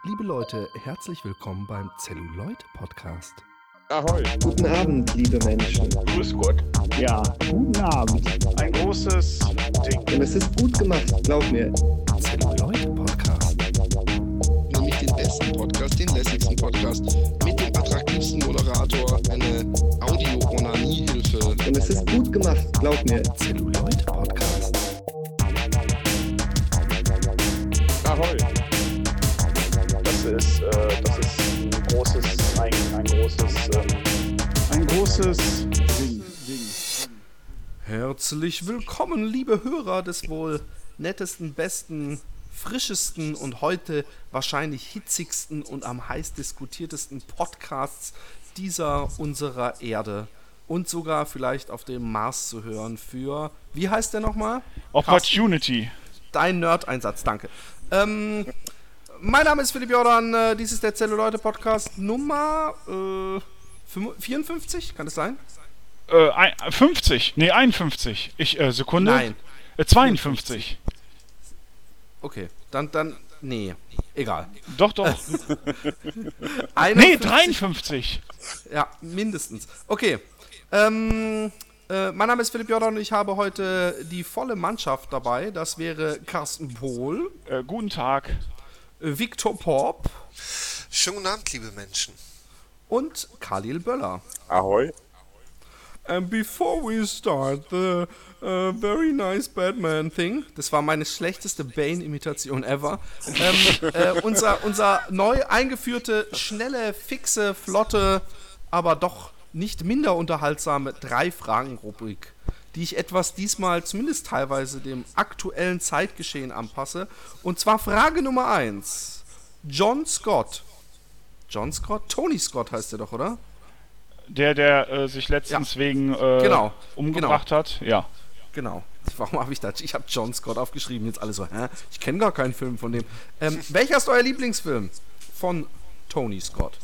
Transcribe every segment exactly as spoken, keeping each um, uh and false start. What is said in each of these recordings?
Liebe Leute, herzlich willkommen beim Zelluloid-Podcast. Ahoi. Guten Abend, liebe Menschen. Grüß Gott. Ja, guten Abend. Ein großes Ding. Und es ist gut gemacht, glaub mir. Zelluloid-Podcast. Nämlich den besten Podcast, den lässigsten Podcast, mit dem attraktivsten Moderator, eine Audio-Onanie-Hilfe. Und es ist gut gemacht, glaub mir. Zelluloid-Podcast. Ahoi. Das ist, äh, das ist ein großes, ein, ein großes, ähm, ein großes Ding. Ding. Herzlich willkommen, liebe Hörer des wohl nettesten, besten, frischesten und heute wahrscheinlich hitzigsten und am heiß diskutiertesten Podcasts dieser unserer Erde. Und sogar vielleicht auf dem Mars zu hören für, wie heißt der nochmal? Opportunity. Dein Nerd-Einsatz, danke. Ähm, mein Name ist Philipp Jordan, äh, dies ist der Zelluloid-Podcast Nummer äh, vierundfünfzig, kann das sein? Äh, ein, fünfzig, nee, einundfünfzig. Ich, äh, Sekunde. Nein. Äh, zweiundfünfzig. Okay, dann, dann, nee, egal. Doch, doch. Nee, einundfünfzig. dreiundfünfzig. Ja, mindestens. Okay, ähm, äh, mein Name ist Philipp Jordan und ich habe heute die volle Mannschaft dabei. Das wäre Carsten Pohl, Äh, guten Tag. äh, Viktor Porp Schönen guten Abend, liebe Menschen. und Khalil Böller. Ahoi. And before we start the uh, very nice Batman thing, das war meine schlechteste Bane-Imitation ever, ähm, äh, unser, unser neu eingeführte, schnelle, fixe, flotte, aber doch nicht minder unterhaltsame Drei-Fragen-Rubrik, die ich etwas diesmal zumindest teilweise dem aktuellen Zeitgeschehen anpasse. Und zwar Frage Nummer eins. John Scott. John Scott? Tony Scott heißt er doch, oder? Der, der äh, sich letztens Ja. wegen äh, Genau. umgebracht hat. Ja. Genau. Warum habe ich das? Ich habe John Scott aufgeschrieben. Jetzt alle so, hä? Ich kenne gar keinen Film von dem. Ähm, welcher ist euer Lieblingsfilm von Tony Scott?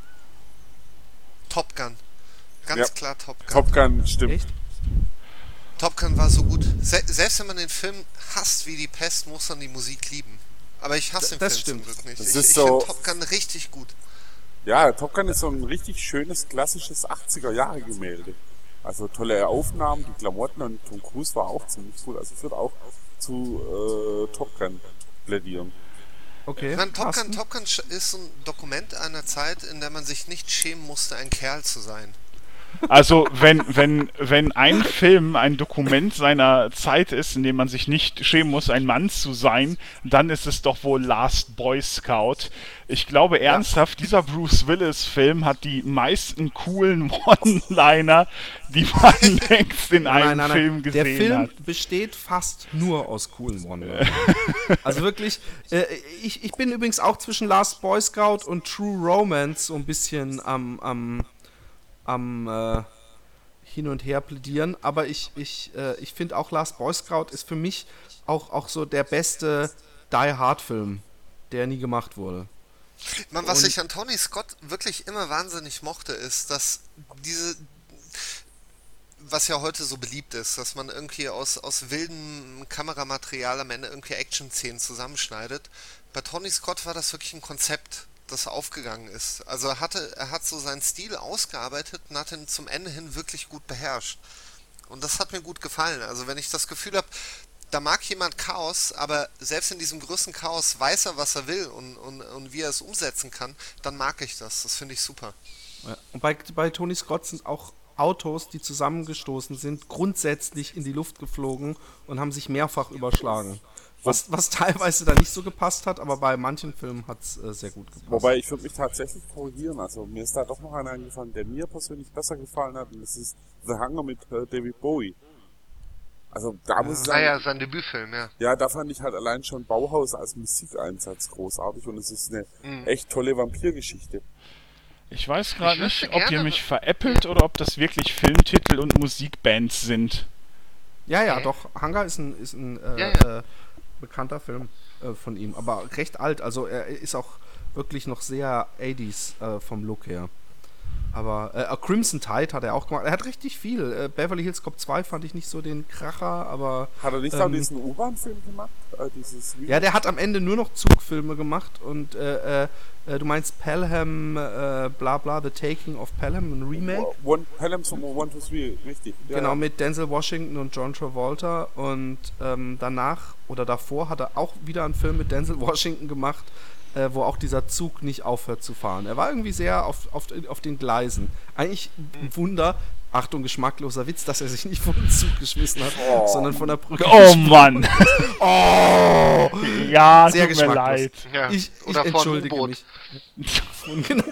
Top Gun. Ganz Ja. klar Top Gun. Top Gun, stimmt. Echt? Top Gun war so gut. Se selbst wenn man den Film hasst wie die Pest, muss man die Musik lieben. Aber ich hasse den Das Film stimmt. zum Glück nicht. Das ich ist ich so- finde Top Gun richtig gut. Ja, Top Gun ist so ein richtig schönes, klassisches achtziger-Jahre-Gemälde. Also tolle Aufnahmen, die Klamotten und Tom Cruise war auch ziemlich cool. Also ich würde auch zu äh, Top Gun plädieren. Okay. Ich meine, Top Carsten? Gun, Top Gun sch- ist ein Dokument einer Zeit, in der man sich nicht schämen musste, ein Kerl zu sein. Also, wenn, wenn, wenn ein Film ein Dokument seiner Zeit ist, in dem man sich nicht schämen muss, ein Mann zu sein, dann ist es doch wohl Last Boy Scout. Ich glaube ernsthaft, dieser Bruce Willis-Film hat die meisten coolen One-Liner, die man längst in einem Nein, nein, nein. Film gesehen Der Film hat. besteht fast nur aus coolen one Also wirklich, äh, ich, ich bin übrigens auch zwischen Last Boy Scout und True Romance so ein bisschen am, am, am äh, hin und her plädieren, aber ich, ich, äh, ich finde auch Last Boy Scout ist für mich auch, auch so der beste Die Hard Film, der nie gemacht wurde. Man, was Und- ich an Tony Scott wirklich immer wahnsinnig mochte, ist, dass diese, was ja heute so beliebt ist, dass man irgendwie aus, aus wildem Kameramaterial am Ende irgendwie Action-Szenen zusammenschneidet. Bei Tony Scott war das wirklich ein Konzept, das aufgegangen ist. Also er hatte, er hat so seinen Stil ausgearbeitet und hat ihn zum Ende hin wirklich gut beherrscht. Und das hat mir gut gefallen. Also wenn ich das Gefühl habe, da mag jemand Chaos, aber selbst in diesem größten Chaos weiß er, was er will und, und, und wie er es umsetzen kann, dann mag ich das. Das finde ich super. Ja. Und bei, bei Tony Scott sind auch Autos, die zusammengestoßen sind, grundsätzlich in die Luft geflogen und haben sich mehrfach überschlagen. Was, was teilweise da nicht so gepasst hat, aber bei manchen Filmen hat es äh, sehr gut gepasst. Wobei ich würde mich tatsächlich korrigieren. Also mir ist da doch noch einer eingefallen, der mir persönlich besser gefallen hat. Und das ist The Hunger mit äh, David Bowie. Also da muss ich sagen, Naja, sein Debütfilm, ja. ja, da fand ich halt allein schon Bauhaus als Musikeinsatz großartig. Und es ist eine Mhm. echt tolle Vampirgeschichte. Ich weiß gerade Ich wüsste nicht, ob ihr gerne- mich veräppelt oder ob das wirklich Filmtitel und Musikbands sind. Ja, ja, Okay. doch. Hunger ist ein, ist ein äh, Ja, ja. Äh, bekannter Film äh, von ihm, aber recht alt. Also er ist auch wirklich noch sehr achtziger äh, vom Look her. Aber äh, Crimson Tide hat er auch gemacht. Er hat richtig viel. Äh, Beverly Hills Cop zwei fand ich nicht so den Kracher, aber... Hat er nicht ähm, auch diesen U-Bahn-Film gemacht? Äh, dieses ja, der hat am Ende nur noch Zugfilme gemacht und äh, äh, du meinst Pelham, äh, bla bla, The Taking of Pelham, ein Remake? One, Pelham zum One, Two, Three, richtig. Ja. Genau, mit Denzel Washington und John Travolta und ähm, danach oder davor hat er auch wieder einen Film mit Denzel Washington gemacht, äh, wo auch dieser Zug nicht aufhört zu fahren. Er war irgendwie sehr auf, auf, auf den Gleisen. Eigentlich ein Wunder, Achtung, geschmackloser Witz, dass er sich nicht vom Zug geschmissen hat, oh. sondern von der Brücke. Oh Mann! Oh! Ja, sehr tut mir leid. Ja. Ich, ich Oder entschuldige von mich. Genau.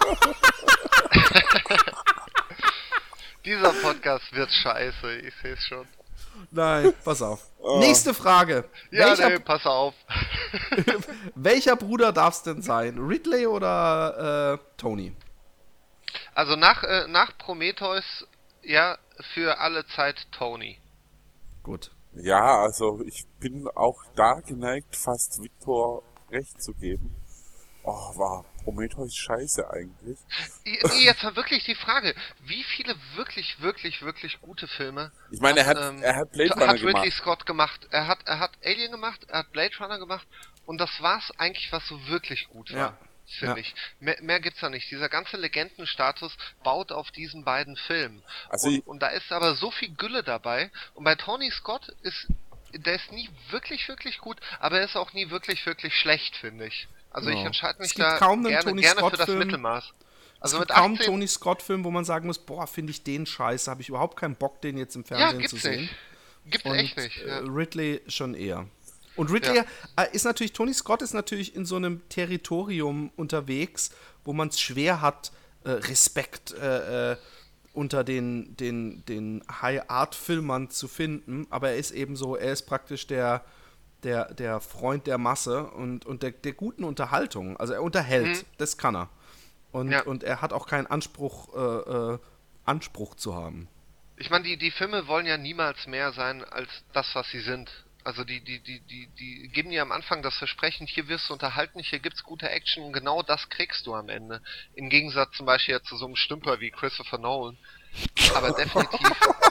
Dieser Podcast wird scheiße, ich sehe es schon. Nein, pass auf. Oh. Nächste Frage. Ja, welcher, nee, pass auf. welcher Bruder darf es denn sein? Ridley oder äh, Tony? Also nach, äh, nach Prometheus, ja, für alle Zeit Tony. Gut. Ja, also ich bin auch da geneigt, fast Victor recht zu geben. Oh, war Prometheus scheiße eigentlich. Jetzt war wirklich die Frage, wie viele wirklich, wirklich, wirklich gute Filme Ich meine, er hat, ähm, er hat Blade Runner hat Ridley gemacht. Scott gemacht. Er hat, er hat Alien gemacht, er hat Blade Runner gemacht und das war's eigentlich, was so wirklich gut war. Ja. Finde ja. ich. Mehr, mehr gibt's da nicht. Dieser ganze Legendenstatus baut auf diesen beiden Filmen. Also und, ich, und da ist aber so viel Gülle dabei. Und bei Tony Scott ist, der ist nie wirklich, wirklich gut, aber er ist auch nie wirklich, wirklich schlecht, finde ich. Also genau. ich entscheide mich es gibt da kaum gerne, Tony gerne Scott für das Film. Mittelmaß. Also es mit gibt kaum achtzehn Tony Scott-Film, wo man sagen muss, boah, finde ich den scheiße, habe ich überhaupt keinen Bock, den jetzt im Ja, Fernsehen gibt's zu sehen. nicht. Gibt's Und, echt nicht. Ja. Äh, Ridley schon eher. Und Ridley Ja. äh, ist natürlich, Tony Scott ist natürlich in so einem Territorium unterwegs, wo man es schwer hat, äh, Respekt äh, äh, unter den, den, den High-Art-Filmern zu finden, aber er ist eben so, er ist praktisch der, der, der Freund der Masse und, und der, der guten Unterhaltung. Also er unterhält, Mhm. das kann er. Und, Ja. und er hat auch keinen Anspruch, äh, äh, Anspruch zu haben. Ich meine, die, die Filme wollen ja niemals mehr sein als das, was sie sind. Also die, die, die, die, die geben dir am Anfang das Versprechen, hier wirst du unterhalten, hier gibt's gute Action und genau das kriegst du am Ende. Im Gegensatz zum Beispiel ja zu so einem Stümper wie Christopher Nolan. Aber definitiv,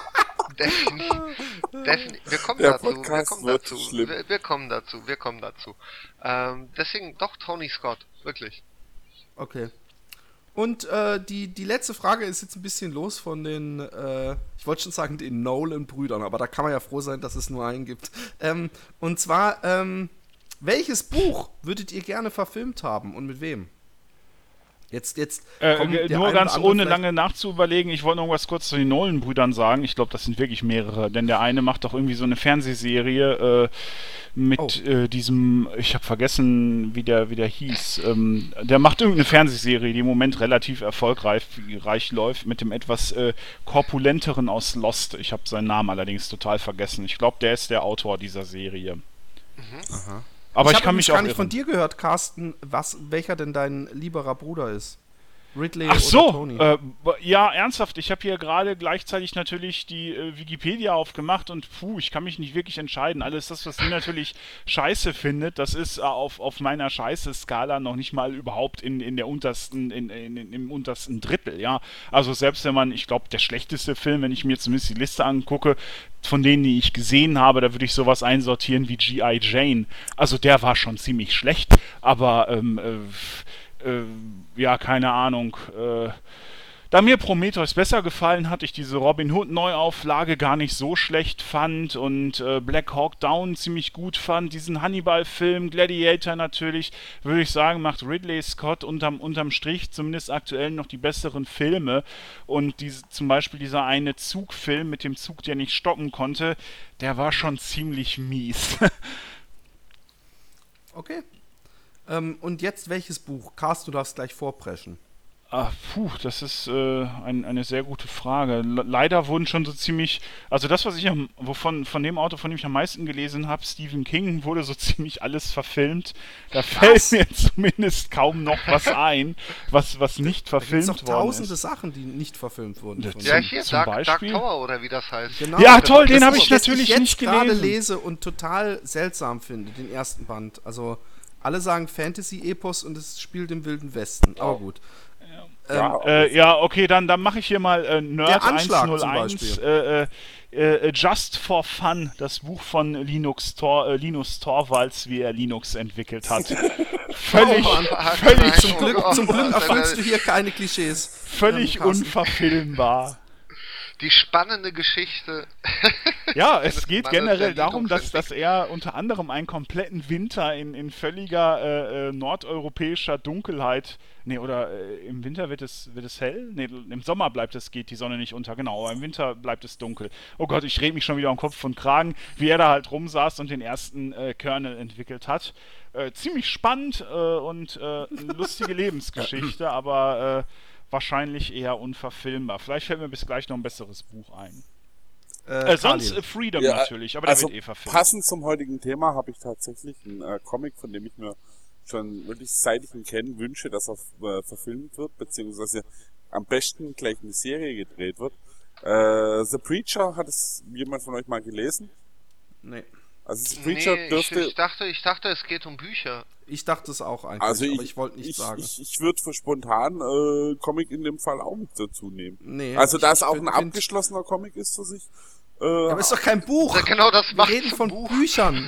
definitiv, definitiv, wir kommen Der dazu, wir Podcast kommen wird dazu, schlimm. wir, wir kommen dazu, wir kommen dazu. Ähm, deswegen doch Tony Scott, wirklich. Okay. Und äh, die, die letzte Frage ist jetzt ein bisschen los von den, äh, ich wollte schon sagen, den Nolan-Brüdern, aber da kann man ja froh sein, dass es nur einen gibt. Ähm, und zwar, ähm, welches Buch würdet ihr gerne verfilmt haben und mit wem? Jetzt, jetzt Äh, kommt der nur ein ganz oder andere ohne vielleicht- lange nachzuüberlegen, ich wollte noch was kurz zu den Nolan-Brüdern sagen. Ich glaube, das sind wirklich mehrere, denn der eine macht doch irgendwie so eine Fernsehserie äh, mit Oh. äh, diesem, ich habe vergessen, wie der, wie der hieß. Ähm, der macht irgendeine Fernsehserie, die im Moment relativ erfolgreich reich läuft, mit dem etwas äh, korpulenteren aus Lost. Ich habe seinen Namen allerdings total vergessen. Ich glaube, der ist der Autor dieser Serie. Aha. Aber ich, hab kann übrigens mich auch gar nicht irren. von dir gehört, Carsten, was, welcher denn dein lieberer Bruder ist. Ridley Ach oder so, Tony? äh, b- ja, ernsthaft. Ich habe hier gerade gleichzeitig natürlich die äh, Wikipedia aufgemacht und puh, ich kann mich nicht wirklich entscheiden. Alles das, was sie natürlich scheiße findet, das ist äh, auf, auf meiner Scheiße-Skala noch nicht mal überhaupt in, in der untersten, in, in, in, im untersten Drittel, ja. Also selbst wenn man, ich glaube, der schlechteste Film, wenn ich mir zumindest die Liste angucke, von denen, die ich gesehen habe, da würde ich sowas einsortieren wie G I. Jane. Also der war schon ziemlich schlecht, aber ähm, äh, äh, ja, keine Ahnung. Äh, da mir Prometheus besser gefallen hat, ich diese Robin Hood Neuauflage gar nicht so schlecht fand und äh, Black Hawk Down ziemlich gut fand, diesen Hannibal-Film, Gladiator natürlich, würde ich sagen, macht Ridley Scott unterm, unterm Strich zumindest aktuell noch die besseren Filme und diese, zum Beispiel dieser eine Zugfilm mit dem Zug, der nicht stoppen konnte, der war schon ziemlich mies. Okay. Ähm, und jetzt welches Buch? Carsten, du darfst gleich vorpreschen. Ah, puh, das ist äh, ein, eine sehr gute Frage. Le- Leider wurden schon so ziemlich, also das, was ich am, wovon von dem Autor, von dem ich am meisten gelesen habe, Stephen King, wurde so ziemlich alles verfilmt. Da fällt mir zumindest kaum noch was ein, was, was nicht Da gibt verfilmt es doch worden tausende ist. Sachen, die nicht verfilmt wurden. Ja, von Ja, ihm. hier, zum Dark, Dark Beispiel? Tower oder wie das heißt. Genau. Ja, toll, den Das habe ist- ich das natürlich jetzt nicht gerade gelesen. lese und total seltsam finde, den ersten Band. Also alle sagen Fantasy-Epos und es spielt im Wilden Westen. Aber gut. Ja, Äh, ja, okay, dann, dann mache ich hier mal äh, Nerd Der Anschlag zum hunderteins. Beispiel. Äh, äh, äh, Just for Fun, das Buch von Linux, Tor, äh, Linus Torvalds, wie er Linux entwickelt hat. Völlig, Oh, völlig, Zum Glück, zum Glück erfüllst du hier keine Klischees. völlig Ähm, Carsten. unverfilmbar. Die spannende Geschichte. Ja, es geht Mannes generell der darum, dass, Linux dass er unter anderem einen kompletten Winter in, in völliger äh, äh, nordeuropäischer Dunkelheit, nee, oder äh, im Winter wird es, wird es hell? Nee, im Sommer bleibt es, geht die Sonne nicht unter, genau, aber im Winter bleibt es dunkel. Oh Gott, ich rede mich schon wieder um Kopf und Kragen, wie er da halt rumsaß und den ersten äh, Kernel entwickelt hat. Äh, ziemlich spannend äh, und äh, eine lustige Lebensgeschichte, aber äh, wahrscheinlich eher unverfilmbar. Vielleicht fällt mir bis gleich noch ein besseres Buch ein. Äh, Äh, sonst Khalil. äh, Freedom Ja, natürlich, aber der also wird eh verfilmt. passend zum heutigen Thema habe ich tatsächlich einen äh, Comic, von dem ich mir schon wirklich seit ich ihn kenne, wünsche, dass er äh, verfilmt wird, beziehungsweise am besten gleich eine Serie gedreht wird. Äh, The Preacher, hat es jemand von euch mal gelesen? Nee. Also The Preacher Nee, ich, dürfte... ich, dachte, ich dachte, es geht um Bücher. Ich dachte es auch eigentlich, also ich, aber ich wollte nichts ich, sagen. Ich, ich würde für spontan äh, Comic in dem Fall auch mit dazu nehmen. Nee, also da ich es auch find- ein find- abgeschlossener Comic ist für sich. Äh, Aber ist doch kein Buch. Ja, genau, das Wir macht reden zum von Buch. Büchern.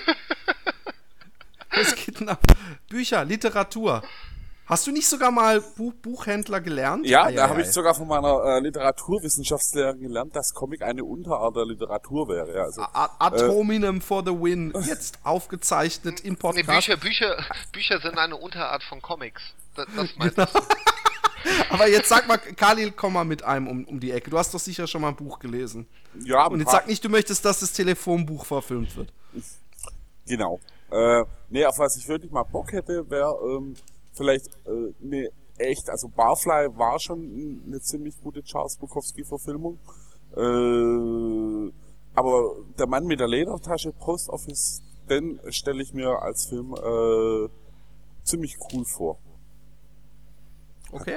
Es geht nach Bücher, Literatur. Hast du nicht sogar mal Buch, Buchhändler gelernt? Ja, Ei, da ei, habe ich ei. sogar von meiner äh, Literaturwissenschaftslehrerin gelernt, dass Comic eine Unterart der Literatur wäre. Ja, also, A- Ad hominem for the win. Jetzt aufgezeichnet im Nee, Podcast. Bücher, Bücher, Bücher sind eine Unterart von Comics. Das, das meinst du? Aber jetzt sag mal, Khalil, komm mal mit einem um, um die Ecke. Du hast doch sicher schon mal ein Buch gelesen. ja, Und jetzt sag nicht, du möchtest, dass das Telefonbuch verfilmt wird. Genau. Äh, nee, auf was ich wirklich mal Bock hätte, wäre ähm, vielleicht äh, eine echt, also Barfly war schon eine ziemlich gute Charles Bukowski-Verfilmung. Äh, aber der Mann mit der Ledertasche, Post Office, den stelle ich mir als Film äh, ziemlich cool vor. Okay?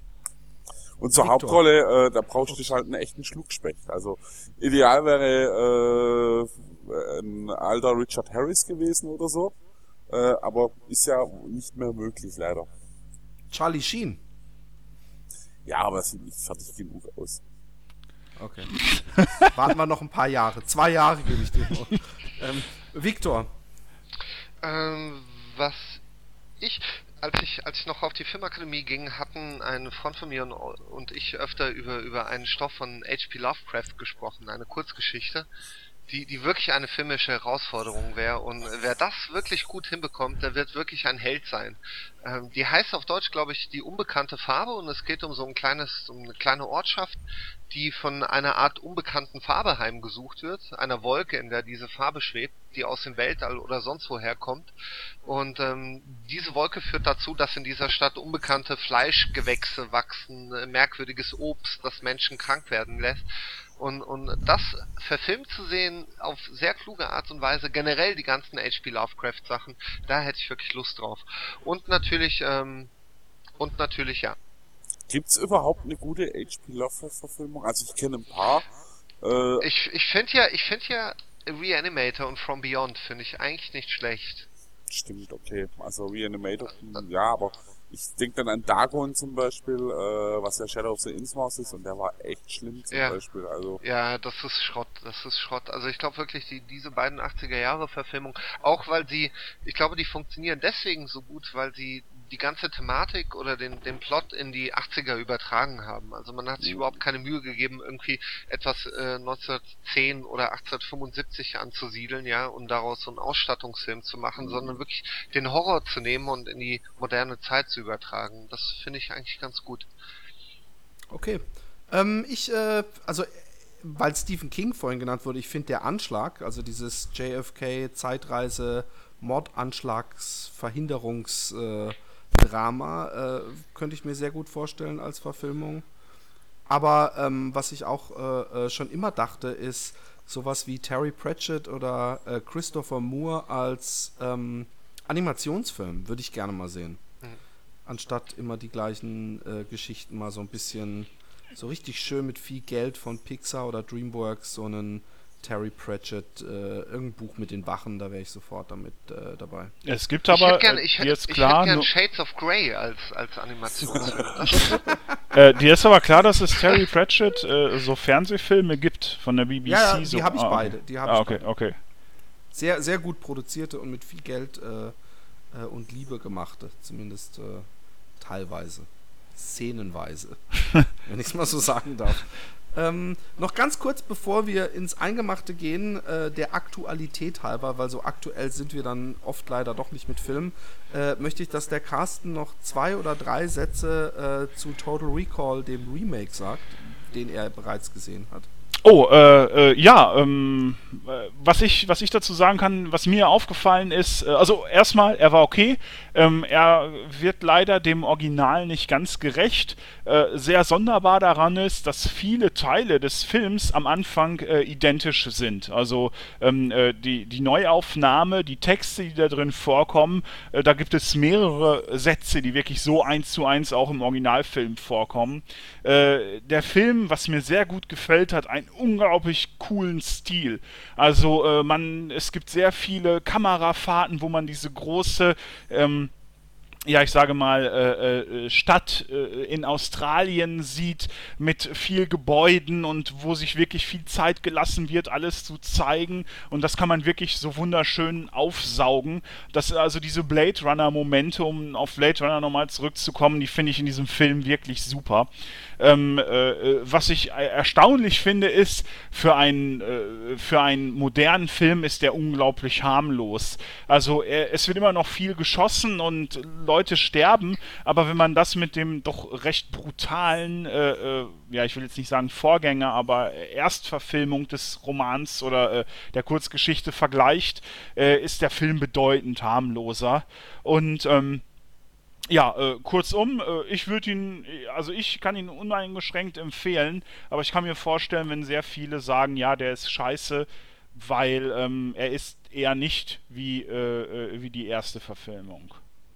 Und zur Victor. Hauptrolle, äh, da brauchst du halt einen echten Schluckspecht. Also ideal wäre äh, ein alter Richard Harris gewesen oder so. Äh, aber ist ja nicht mehr möglich, leider. Charlie Sheen. Ja, aber es sieht nicht fertig genug aus. Okay. Warten wir noch ein paar Jahre. Zwei Jahre gebe ich dir noch. ähm, Victor. Ähm, was ich, als ich, als ich noch auf die Filmakademie ging, hatten ein Freund von mir und, und ich öfter über, über einen Stoff von H P Lovecraft gesprochen, eine Kurzgeschichte, die, die wirklich eine filmische Herausforderung wäre. Und wer das wirklich gut hinbekommt, der wird wirklich ein Held sein. Ähm, die heißt auf Deutsch, glaube ich, Die unbekannte Farbe, und es geht um so ein kleines, um eine kleine Ortschaft, die von einer Art unbekannten Farbe heimgesucht wird, einer Wolke, in der diese Farbe schwebt, die aus dem Weltall oder sonst woher kommt. Und ähm, diese Wolke führt dazu, dass in dieser Stadt unbekannte Fleischgewächse wachsen, äh, merkwürdiges Obst, das Menschen krank werden lässt. Und, und das verfilmt zu sehen auf sehr kluge Art und Weise, generell die ganzen H P Lovecraft Sachen, da hätte ich wirklich Lust drauf. Und natürlich, ähm, und natürlich, ja. Gibt's überhaupt eine gute H P Lovecraft-Verfilmung? Also ich kenne ein paar. Äh, Ich, ich finde ja, ich finde ja Reanimator und From Beyond finde ich eigentlich nicht schlecht. Stimmt, okay. Also Reanimator, ja, aber ich denke dann an Dagon zum Beispiel, äh, was ja Shadow of the Innsmouth ist, und der war echt schlimm zum Ja. Beispiel. Also Ja, das ist Schrott, das ist Schrott. Also ich glaube wirklich, die, diese beiden achtziger Jahre Verfilmungen, auch weil sie, ich glaube, die funktionieren deswegen so gut, weil sie die ganze Thematik oder den, den Plot in die achtziger übertragen haben. Also man hat sich überhaupt keine Mühe gegeben, irgendwie etwas äh, neunzehnhundertzehn oder achtzehnhundertfünfundsiebzig anzusiedeln, ja, und daraus so einen Ausstattungsfilm zu machen, sondern wirklich den Horror zu nehmen und in die moderne Zeit zu übertragen. Das finde ich eigentlich ganz gut. Okay. Ähm, ich, äh, also, weil Stephen King vorhin genannt wurde, ich finde der Anschlag, also dieses J F K-Zeitreise, Mordanschlagsverhinderungsdrama, äh, könnte ich mir sehr gut vorstellen als Verfilmung. Aber ähm, was ich auch äh, äh, schon immer dachte, ist sowas wie Terry Pratchett oder äh, Christopher Moore als ähm, Animationsfilm würde ich gerne mal sehen. Mhm. Anstatt immer die gleichen äh, Geschichten mal so ein bisschen so richtig schön mit viel Geld von Pixar oder DreamWorks so einen Terry Pratchett, äh, irgendein Buch mit den Wachen, da wäre ich sofort damit äh, dabei. Es gibt Ich aber, hätte gern, äh, ich dir hätte, ist ich klar, hätte gern nur- Shades of Grey als, als Animationsfilm. äh, dir ist aber klar, dass es Terry Pratchett äh, so Fernsehfilme gibt von der B B C. Ja, ja, die so. habe ich ah, okay. beide, die habe ah, ich okay, beide. okay. Sehr, sehr gut produzierte und mit viel Geld äh, äh, und Liebe gemachte, zumindest äh, teilweise, szenenweise, wenn ich es mal so sagen darf. Ähm, noch ganz kurz, bevor wir ins Eingemachte gehen, äh, der Aktualität halber, weil so aktuell sind wir dann oft leider doch nicht mit Filmen, äh, möchte ich, dass der Carsten noch zwei oder drei Sätze äh, zu Total Recall, dem Remake, sagt, den er bereits gesehen hat. Oh, äh, äh, ja, ähm, äh, was ich, was ich dazu sagen kann, was mir aufgefallen ist, äh, also erstmal, er war okay, ähm, er wird leider dem Original nicht ganz gerecht. Äh, sehr sonderbar daran ist, dass viele Teile des Films am Anfang äh, identisch sind. Also ähm, äh, die, die Neuaufnahme, die Texte, die da drin vorkommen, äh, da gibt es mehrere Sätze, die wirklich so eins zu eins auch im Originalfilm vorkommen. Äh, der Film, was mir sehr gut gefällt, hat einen unglaublich coolen Stil. Also äh, man, es gibt sehr viele Kamerafahrten, wo man diese große, ähm, ja, ich sage mal, äh, äh, Stadt äh, in Australien sieht mit viel Gebäuden und wo sich wirklich viel Zeit gelassen wird, alles zu zeigen, und das kann man wirklich so wunderschön aufsaugen. Das, also diese Blade Runner Momente, um auf Blade Runner nochmal zurückzukommen, die finde ich in diesem Film wirklich super. Ähm, äh, was ich erstaunlich finde, ist, für einen, äh, für einen modernen Film ist der unglaublich harmlos. Also er, es wird immer noch viel geschossen und Leute sterben, aber wenn man das mit dem doch recht brutalen, äh, äh, ja, ich will jetzt nicht sagen Vorgänger, aber Erstverfilmung des Romans oder äh, der Kurzgeschichte vergleicht, äh, ist der Film bedeutend harmloser. Und ähm, ja, äh, kurzum, äh, ich würde ihn, also ich kann ihn uneingeschränkt empfehlen, aber ich kann mir vorstellen, wenn sehr viele sagen, ja, der ist scheiße, weil ähm, er ist eher nicht wie, äh, wie die erste Verfilmung.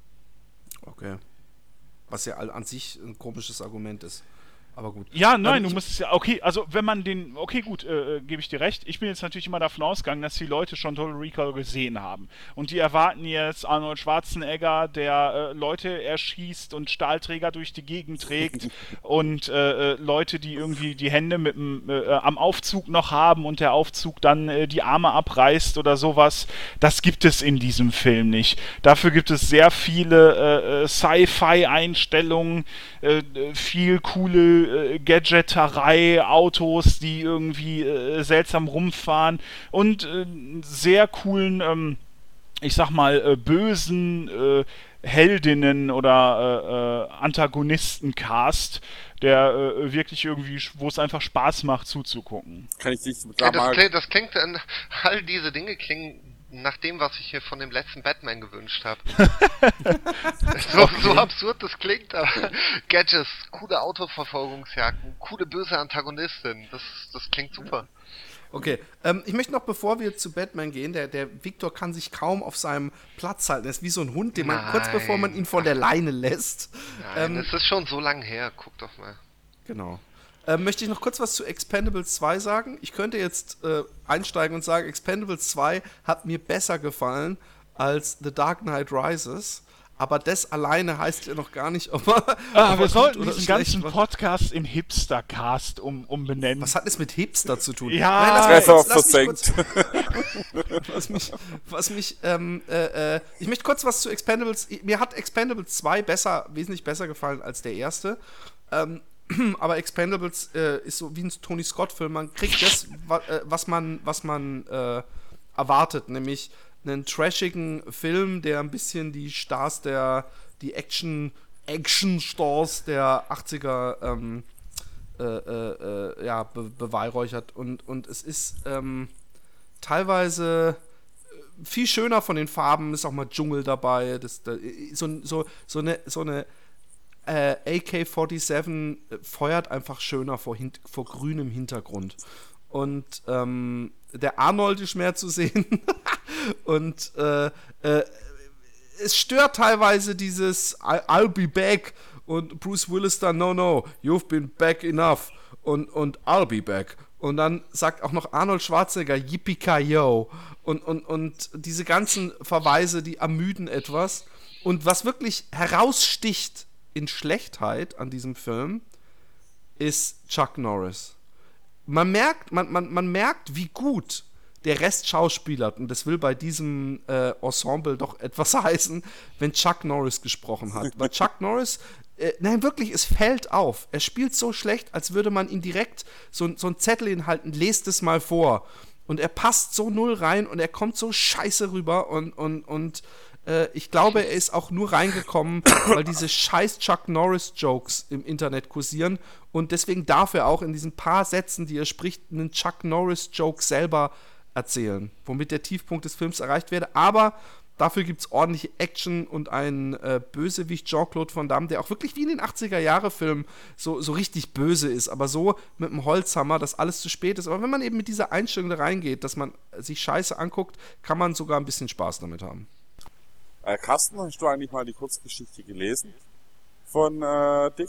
Okay. Was ja an sich ein komisches Argument ist. Aber gut. Ja, nein, Ähm, du ich- musst es ja, okay, also wenn man den, okay, gut, äh, gebe ich dir recht. Ich bin jetzt natürlich immer davon ausgegangen, dass die Leute schon Total Recall gesehen haben. Und die erwarten jetzt Arnold Schwarzenegger, der äh, Leute erschießt und Stahlträger durch die Gegend trägt und äh, äh, Leute, die irgendwie die Hände mit dem, äh, am Aufzug noch haben und der Aufzug dann äh, die Arme abreißt oder sowas. Das gibt es in diesem Film nicht. Dafür gibt es sehr viele äh, Sci-Fi-Einstellungen, äh, viel coole äh, Gadgeterei, Autos, die irgendwie äh, seltsam rumfahren und äh, sehr coolen, ähm, ich sag mal, äh, bösen äh, Heldinnen oder äh, äh, Antagonisten-Cast, der äh, wirklich irgendwie, wo es einfach Spaß macht zuzugucken. Kann ich dich Ja, da das, mal... klingt, das klingt, äh, all diese Dinge klingen nach dem, was ich hier von dem letzten Batman gewünscht habe. so, so absurd das klingt, aber Gadgets, coole Autoverfolgungsjagden, coole böse Antagonistin, das, das klingt super. Okay, ähm, ich möchte noch, bevor wir zu Batman gehen, der, der Victor kann sich kaum auf seinem Platz halten. Er ist wie so ein Hund, den man Nein. kurz bevor man ihn von der Leine lässt. Nein, Ähm, es ist schon so lang her, guck doch mal. Genau. Ähm, möchte ich noch kurz was zu Expendables zwei sagen? Ich könnte jetzt äh, einsteigen und sagen, Expendables zwei hat mir besser gefallen als The Dark Knight Rises. Aber das alleine heißt ja noch gar nicht, ob er, Ah, ob wir er sollten gut oder diesen schlecht ganzen war. Podcast in Hipstercast um, umbenennen. Was hat es mit Hipster zu tun? Ja, Nein, lass mich Besser kurz- lass mich versenkt. kurz- Was mich, was mich, ähm, äh, äh, ich möchte kurz was zu Expendables, mir hat Expendables zwei besser, wesentlich besser gefallen als der erste, ähm, aber Expendables äh, ist so wie ein Tony Scott-Film, man kriegt das, wa, äh, was man, was man äh, erwartet, nämlich einen trashigen Film, der ein bisschen die Stars der, die Action, Action-Stars der achtziger ähm, äh, äh, äh, ja, be beweihräuchert und, und es ist ähm, teilweise viel schöner von den Farben, ist auch mal Dschungel dabei, das, da, so, so, so eine, so eine äh, A K siebenundvierzig feuert einfach schöner vor, hint vor grünem Hintergrund. Und ähm, der Arnold ist mehr zu sehen. Und äh, äh, es stört teilweise dieses I I'll be back und Bruce Willis dann, no, no, you've been back enough und, und I'll be back. Und Und dann sagt auch noch Arnold Schwarzenegger Yippee-Ki-Yo. Und, und, und diese ganzen Verweise, die ermüden etwas. Und was wirklich heraussticht in Schlechtheit an diesem Film, ist Chuck Norris. Man merkt, man, man, man merkt, wie gut der Rest schauspielert. Und das will bei diesem äh, Ensemble doch etwas heißen, wenn Chuck Norris gesprochen hat. Weil Chuck Norris, äh, nein, wirklich, es fällt auf. Er spielt so schlecht, als würde man ihn direkt so, so einen Zettel hinhalten, lest es mal vor. Und er passt so null rein und er kommt so scheiße rüber. Und, und, und äh, ich glaube, er ist auch nur reingekommen, weil diese scheiß Chuck Norris-Jokes im Internet kursieren. Und deswegen darf er auch in diesen paar Sätzen, die er spricht, einen Chuck Norris-Joke selber erzählen, womit der Tiefpunkt des Films erreicht werde. Aber dafür gibt es ordentliche Action und einen äh, Bösewicht, Jean-Claude Van Damme, der auch wirklich wie in den achtziger-Jahre-Filmen so, so richtig böse ist, aber so mit dem Holzhammer, dass alles zu spät ist. Aber wenn man eben mit dieser Einstellung da reingeht, dass man sich Scheiße anguckt, kann man sogar ein bisschen Spaß damit haben. Äh, Carsten, hast du eigentlich mal die Kurzgeschichte gelesen von äh, Dick?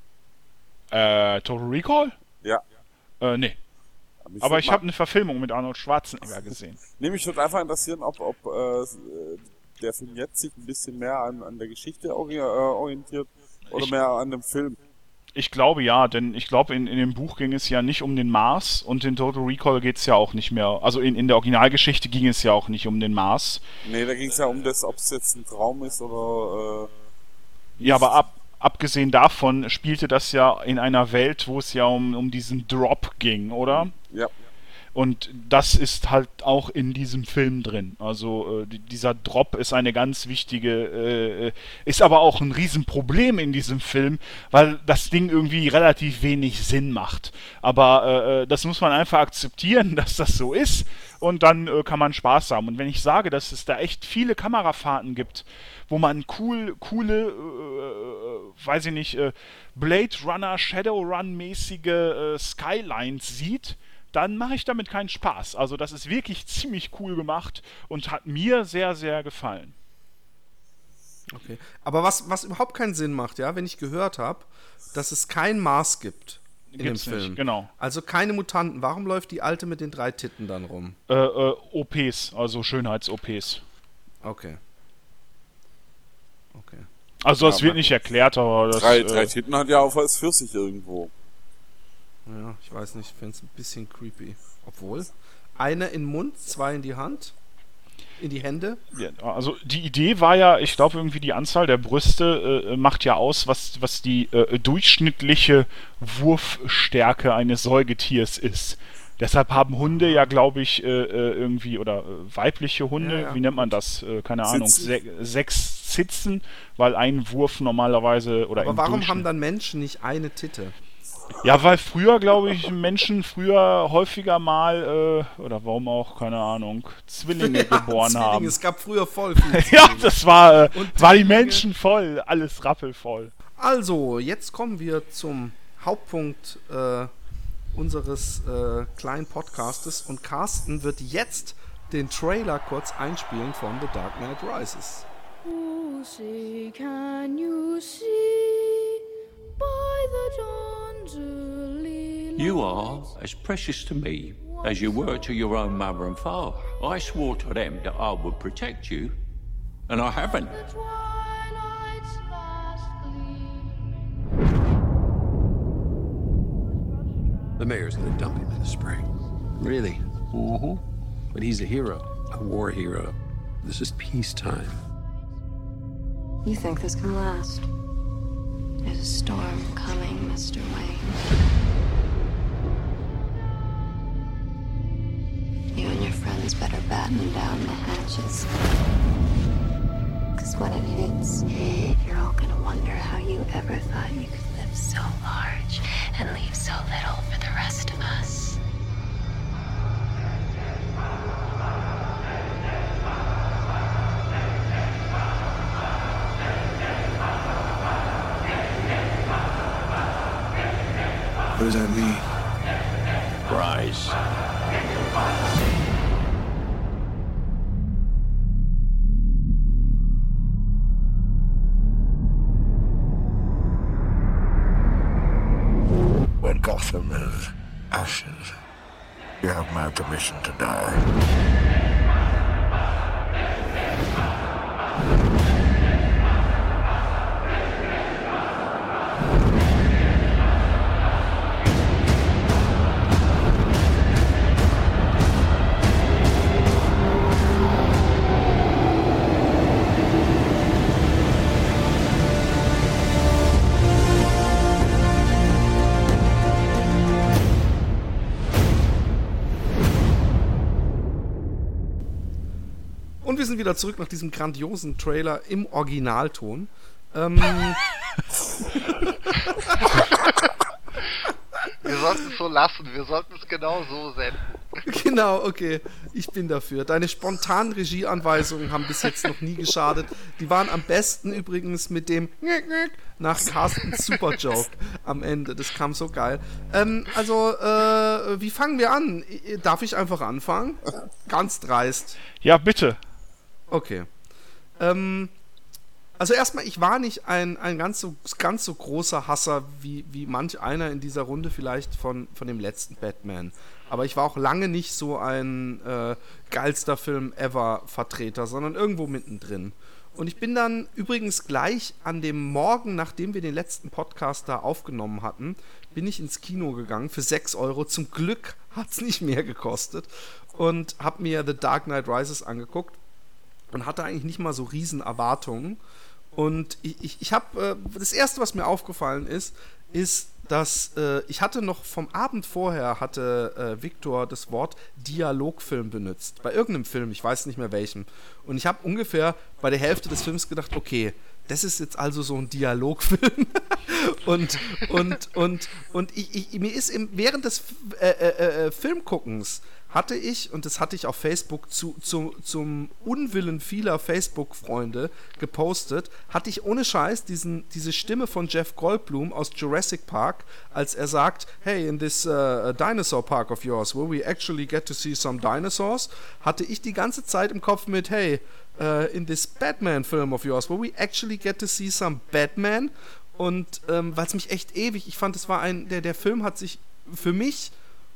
Äh, Total Recall? Ja. Äh, nee. Mich Aber ich mal- habe eine Verfilmung mit Arnold Schwarzenegger gesehen. Nee, mich würde einfach interessieren, ob, ob äh, der Film jetzt sich ein bisschen mehr an, an der Geschichte ori- äh, orientiert oder Ich- mehr an dem Film. Ich glaube ja, denn ich glaube, in, in dem Buch ging es ja nicht um den Mars und in Total Recall geht es ja auch nicht mehr. Also in, in der Originalgeschichte ging es ja auch nicht um den Mars. Nee, da ging es ja um das, ob es jetzt ein Traum ist oder... Äh, Ja, aber ab, abgesehen davon spielte das ja in einer Welt, wo es ja um, um diesen Drop ging, oder? ja. Und das ist halt auch in diesem Film drin. Also äh, die- dieser Drop ist eine ganz wichtige, äh, ist aber auch ein Riesenproblem in diesem Film, weil das Ding irgendwie relativ wenig Sinn macht. Aber äh, das muss man einfach akzeptieren, dass das so ist und dann äh, kann man Spaß haben. Und wenn ich sage, dass es da echt viele Kamerafahrten gibt, wo man cool, coole, äh, weiß ich nicht, äh, Blade Runner, Shadowrun mäßige äh, Skylines sieht, dann mache ich damit keinen Spaß. Also das ist wirklich ziemlich cool gemacht und hat mir sehr, sehr gefallen. Okay. Aber was, was überhaupt keinen Sinn macht, ja, wenn ich gehört habe, dass es kein Mars gibt in Gibt's dem Film. nicht, genau. Also keine Mutanten. Warum läuft die Alte mit den drei Titten dann rum? Äh, äh, O Ps, also Schönheits-O Ps. Okay. Okay. Also das Ja, wird aber- nicht erklärt, aber das... Drei, äh, drei Titten hat ja auch als für sich irgendwo. Ja, ich weiß nicht, ich finde es ein bisschen creepy. Obwohl, eine in den Mund, zwei in die Hand, in die Hände. Ja, also die Idee war ja, ich glaube irgendwie die Anzahl der Brüste äh, macht ja aus, was, was die äh, durchschnittliche Wurfstärke eines Säugetiers ist. Deshalb haben Hunde ja, glaube ich, äh, äh, irgendwie, oder äh, weibliche Hunde, Ja, ja. wie nennt man das? Äh, keine Ahnung, Zitzen. se sechs Zitzen, weil ein Wurf normalerweise, oder Aber im warum Durchschnitt- haben dann Menschen nicht eine Titte? Ja, weil früher, glaube ich, Menschen früher häufiger mal, äh, oder warum auch, keine Ahnung, Zwillinge geboren Zwillinge, haben. es gab früher voll viele Ja, Zwillinge. das war, äh, Und war die Zwillinge. Menschen voll, alles rappelvoll. Also, jetzt kommen wir zum Hauptpunkt äh, unseres äh, kleinen Podcastes und Carsten wird jetzt den Trailer kurz einspielen von The Dark Knight Rises. Lucy, can you see by the dawn's early light? You are as precious to me as you were to your own mother and father. I swore to them that I would protect you, and I haven't. The twilight's last gleam. The mayor's gonna dump him in the spring. Really? Mm-hmm. But he's a hero, a war hero. This is peacetime. You think this can last? There's a storm coming, Mister Wayne. You and your friends better batten down the hatches. Because when it hits, you're all gonna wonder how you ever thought you could live so large and leave so little for the rest of us. What does that mean? Rise. When Gotham is ashes, You have my permission to die. Und wir sind wieder zurück nach diesem grandiosen Trailer im Originalton. Ähm wir sollten es so lassen, wir sollten es genau so senden. Genau, okay, ich bin dafür. Deine spontanen Regieanweisungen haben bis jetzt noch nie geschadet. Die waren am besten übrigens mit dem nach Carstens Superjoke am Ende. Das kam so geil. Ähm, also, äh, wie fangen wir an? Darf ich einfach anfangen? Ganz dreist. Ja, bitte. Okay. Ähm, also erstmal, ich war nicht ein, ein ganz, so, ganz so großer Hasser wie, wie manch einer in dieser Runde vielleicht von, von dem letzten Batman. Aber ich war auch lange nicht so ein äh, geilster Film ever Vertreter, sondern irgendwo mittendrin. Und ich bin dann übrigens gleich an dem Morgen, nachdem wir den letzten Podcast da aufgenommen hatten, bin ich ins Kino gegangen für sechs Euro. Zum Glück hat es nicht mehr gekostet. Und habe mir The Dark Knight Rises angeguckt. Und hatte eigentlich nicht mal so riesen Erwartungen. Und ich, ich, ich habe, äh, das Erste, was mir aufgefallen ist, ist, dass äh, ich hatte noch vom Abend vorher, hatte äh, Victor das Wort Dialogfilm benutzt. Bei irgendeinem Film, ich weiß nicht mehr welchem. Und ich habe ungefähr bei der Hälfte des Films gedacht, okay, das ist jetzt also so ein Dialogfilm. und und, und, und ich, ich, mir ist im, während des äh, äh, äh, Filmguckens hatte ich, und das hatte ich auf Facebook zu, zu, zum Unwillen vieler Facebook-Freunde gepostet, hatte ich ohne Scheiß diesen, diese Stimme von Jeff Goldblum aus Jurassic Park, als er sagt, hey, in this uh, dinosaur park of yours, will we actually get to see some dinosaurs? Hatte ich die ganze Zeit im Kopf mit, hey, uh, in this Batman film of yours, will we actually get to see some Batman? Und ähm, weil es mich echt ewig, ich fand, es war ein, der, der Film hat sich für mich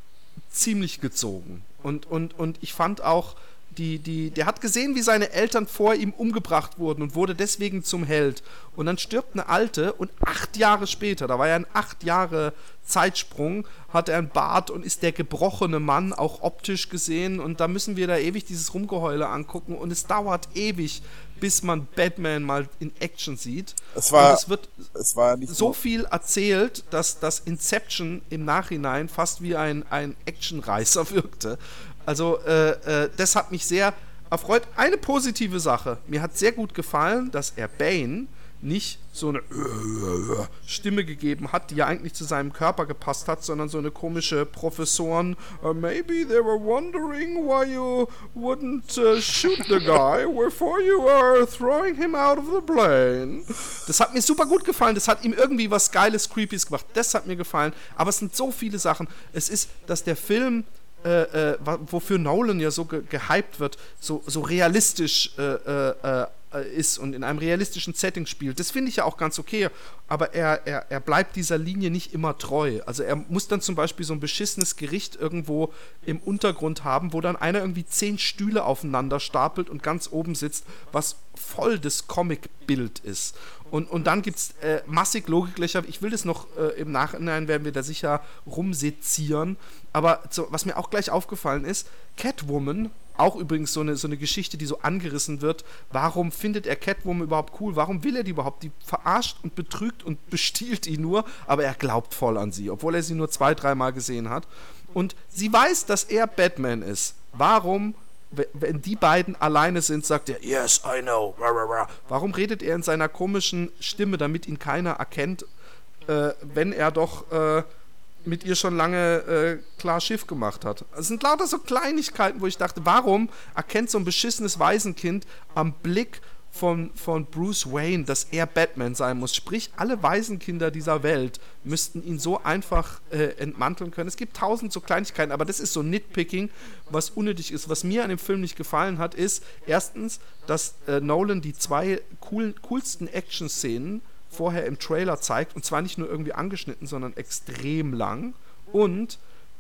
ziemlich gezogen. Und, und, und ich fand auch, die, die, der hat gesehen, wie seine Eltern vor ihm umgebracht wurden und wurde deswegen zum Held. Und dann stirbt eine Alte und acht Jahre später, da war ja ein acht Jahre Zeitsprung, hat er einen Bart und ist der gebrochene Mann, auch optisch gesehen. Und da müssen wir da ewig dieses Rumgeheule angucken. Und es dauert ewig, bis man Batman mal in Action sieht. Es war, und es wird es war nicht so viel erzählt, dass das Inception im Nachhinein fast wie ein, ein Actionreißer wirkte. Also äh, äh, das hat mich sehr erfreut. Eine positive Sache, mir hat sehr gut gefallen, dass er Bane nicht so eine Stimme gegeben hat, die ja eigentlich zu seinem Körper gepasst hat, sondern so eine komische Professoren, uh, maybe they were wondering why you wouldn't uh, shoot the guy before you are throwing him out of the plane. Das hat mir super gut gefallen, das hat ihm irgendwie was Geiles, Creepys gemacht, das hat mir gefallen, aber es sind so viele Sachen. Es ist, dass der Film Äh, äh, wofür Nolan ja so ge- gehypt wird, so, so realistisch äh, äh, äh, ist und in einem realistischen Setting spielt. Das finde ich ja auch ganz okay, aber er, er, er bleibt dieser Linie nicht immer treu. Also er muss dann zum Beispiel so ein beschissenes Gericht irgendwo im Untergrund haben, wo dann einer irgendwie zehn Stühle aufeinander stapelt und ganz oben sitzt, was voll das Comic-Bild ist. Und, und dann gibt es äh, massig Logiklöcher. Ich will das noch äh, im Nachhinein, werden wir da sicher rumsezieren. Aber so, was mir auch gleich aufgefallen ist, Catwoman, auch übrigens so eine, so eine Geschichte, die so angerissen wird. Warum findet er Catwoman überhaupt cool? Warum will er die überhaupt? Die verarscht und betrügt und bestiehlt ihn nur, aber er glaubt voll an sie, obwohl er sie nur zwei, dreimal gesehen hat. Und sie weiß, dass er Batman ist. Warum, wenn die beiden alleine sind, sagt er, yes, I know. Warum redet er in seiner komischen Stimme, damit ihn keiner erkennt, äh, wenn er doch äh, mit ihr schon lange äh, klar Schiff gemacht hat? Es sind lauter so Kleinigkeiten, wo ich dachte, warum erkennt so ein beschissenes Waisenkind am Blick von, von Bruce Wayne, dass er Batman sein muss? Sprich, alle Waisenkinder dieser Welt müssten ihn so einfach äh, entmanteln können. Es gibt tausend so Kleinigkeiten, aber das ist so Nitpicking, was unnötig ist. Was mir an dem Film nicht gefallen hat, ist erstens, dass äh, Nolan die zwei cool, coolsten Action-Szenen vorher im Trailer zeigt, und zwar nicht nur irgendwie angeschnitten, sondern extrem lang. Und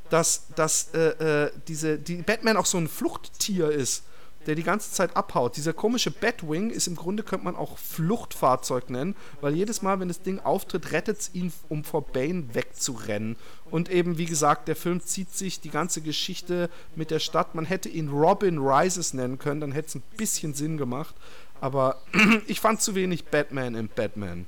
dass, dass äh, äh, diese, die Batman auch so ein Fluchttier ist, der die ganze Zeit abhaut. Dieser komische Batwing ist im Grunde, könnte man auch Fluchtfahrzeug nennen, weil jedes Mal, wenn das Ding auftritt, rettet es ihn, um vor Bane wegzurennen. Und eben, wie gesagt, der Film zieht sich die ganze Geschichte mit der Stadt. Man hätte ihn Robin Rises nennen können, dann hätte es ein bisschen Sinn gemacht. Aber ich fand zu wenig Batman im Batman.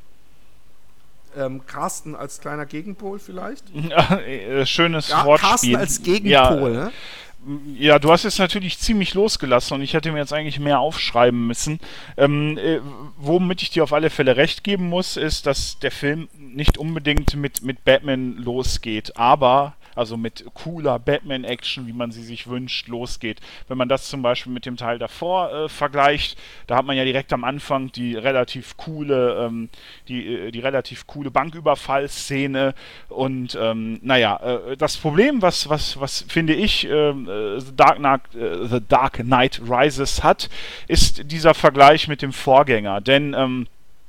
Ähm, Carsten als kleiner Gegenpol vielleicht? Ja, schönes ja, Wortspiel. Carsten als Gegenpol, ja, ne? Ja, du hast jetzt natürlich ziemlich losgelassen und ich hätte mir jetzt eigentlich mehr aufschreiben müssen. Ähm, äh, womit ich dir auf alle Fälle recht geben muss, ist, dass der Film nicht unbedingt mit, mit Batman losgeht, aber, also mit cooler Batman-Action, wie man sie sich wünscht, losgeht. Wenn man das zum Beispiel mit dem Teil davor äh, vergleicht, da hat man ja direkt am Anfang die relativ coole, ähm, die, die relativ coole Banküberfallszene und ähm, naja, äh, das Problem, was, was, was finde ich, äh, The Dark Knight, äh, The Dark Knight Rises hat, ist dieser Vergleich mit dem Vorgänger, denn ähm,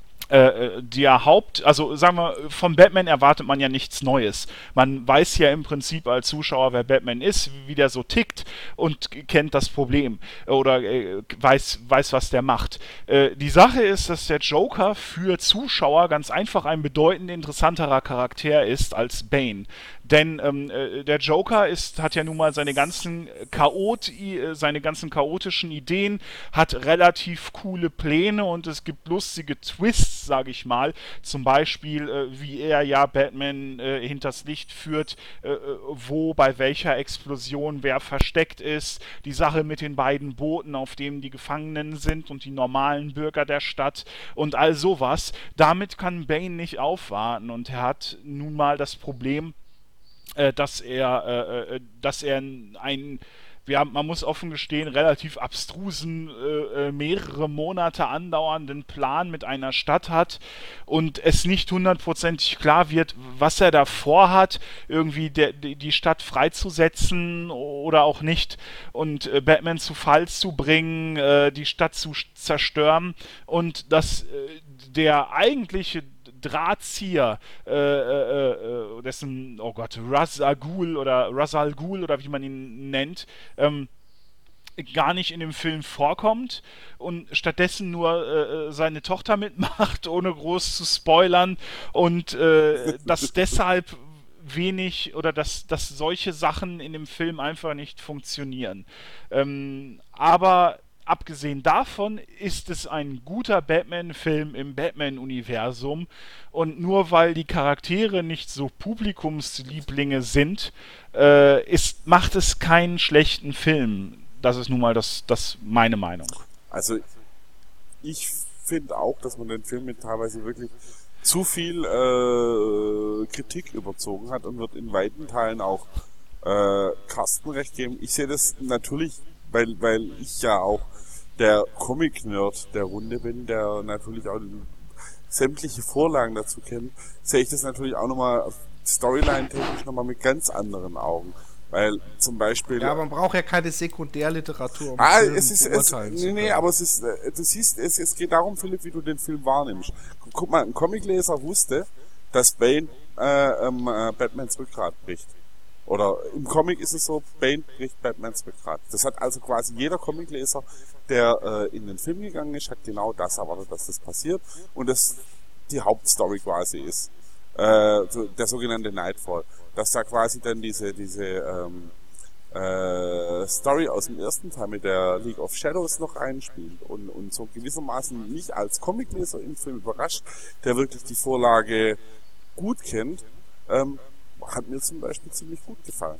Äh, der Haupt, also sagen wir, von Batman erwartet man ja nichts Neues. Man weiß ja im Prinzip als Zuschauer, wer Batman ist, wie der so tickt und kennt das Problem oder äh, weiß, weiß, was der macht. Äh, die Sache ist, dass der Joker für Zuschauer ganz einfach ein bedeutend interessanterer Charakter ist als Bane. Denn ähm, äh, der Joker ist, hat ja nun mal seine ganzen Chaot, äh, seine ganzen chaotischen Ideen, hat relativ coole Pläne und es gibt lustige Twists, sage ich mal. Zum Beispiel, äh, wie er ja Batman äh, hinters Licht führt, äh, wo bei welcher Explosion wer versteckt ist. Die Sache mit den beiden Booten, auf denen die Gefangenen sind und die normalen Bürger der Stadt und all sowas. Damit kann Bane nicht aufwarten und er hat nun mal das Problem, Äh, dass er, äh, äh, dass er ein, ja, man muss offen gestehen, relativ abstrusen, äh, mehrere Monate andauernden Plan mit einer Stadt hat und es nicht hundertprozentig klar wird, was er da vorhat, irgendwie der, die Stadt freizusetzen oder auch nicht und äh, Batman zu Fall zu bringen, äh, die Stadt zu zerstören und dass äh, der eigentliche Drahtzieher, äh, äh, äh, dessen, oh Gott, Ra's al Ghul oder Ra's al Ghul oder wie man ihn nennt, ähm, gar nicht in dem Film vorkommt und stattdessen nur äh, seine Tochter mitmacht, ohne groß zu spoilern und äh, dass deshalb wenig oder dass, dass solche Sachen in dem Film einfach nicht funktionieren. Ähm, aber abgesehen davon ist es ein guter Batman-Film im Batman-Universum und nur weil die Charaktere nicht so Publikumslieblinge sind, äh, ist, macht es keinen schlechten Film. Das ist nun mal das, das meine Meinung. Also ich finde auch, dass man den Film mit teilweise wirklich zu viel äh, Kritik überzogen hat und wird in weiten Teilen auch äh, Carsten recht geben. Ich sehe das natürlich, weil, weil ich ja auch der Comic-Nerd der Runde bin, der natürlich auch sämtliche Vorlagen dazu kennt, sehe ich das natürlich auch nochmal Storyline-technisch nochmal mit ganz anderen Augen. Weil zum Beispiel... Ja, man braucht ja keine Sekundärliteratur, um ah, Film es ist, es, nee, nee, aber es ist, du siehst, es, es geht darum, Philipp, wie du den Film wahrnimmst. Guck mal, ein Comicleser wusste, dass Bane äh, ähm, äh, Batmans Rückgrat bricht. Oder im Comic ist es so, Bane bricht Batmans Rückgrat. Das hat also quasi jeder Comicleser, der äh, in den Film gegangen ist, hat genau das erwartet, dass das passiert und das die Hauptstory quasi ist. Äh, so, der sogenannte Nightfall. Dass da quasi dann diese diese ähm, äh, Story aus dem ersten Teil mit der League of Shadows noch reinspielt und, und so gewissermaßen mich als Comicleser im Film überrascht, der wirklich die Vorlage gut kennt, ähm, hat mir zum Beispiel ziemlich gut gefallen.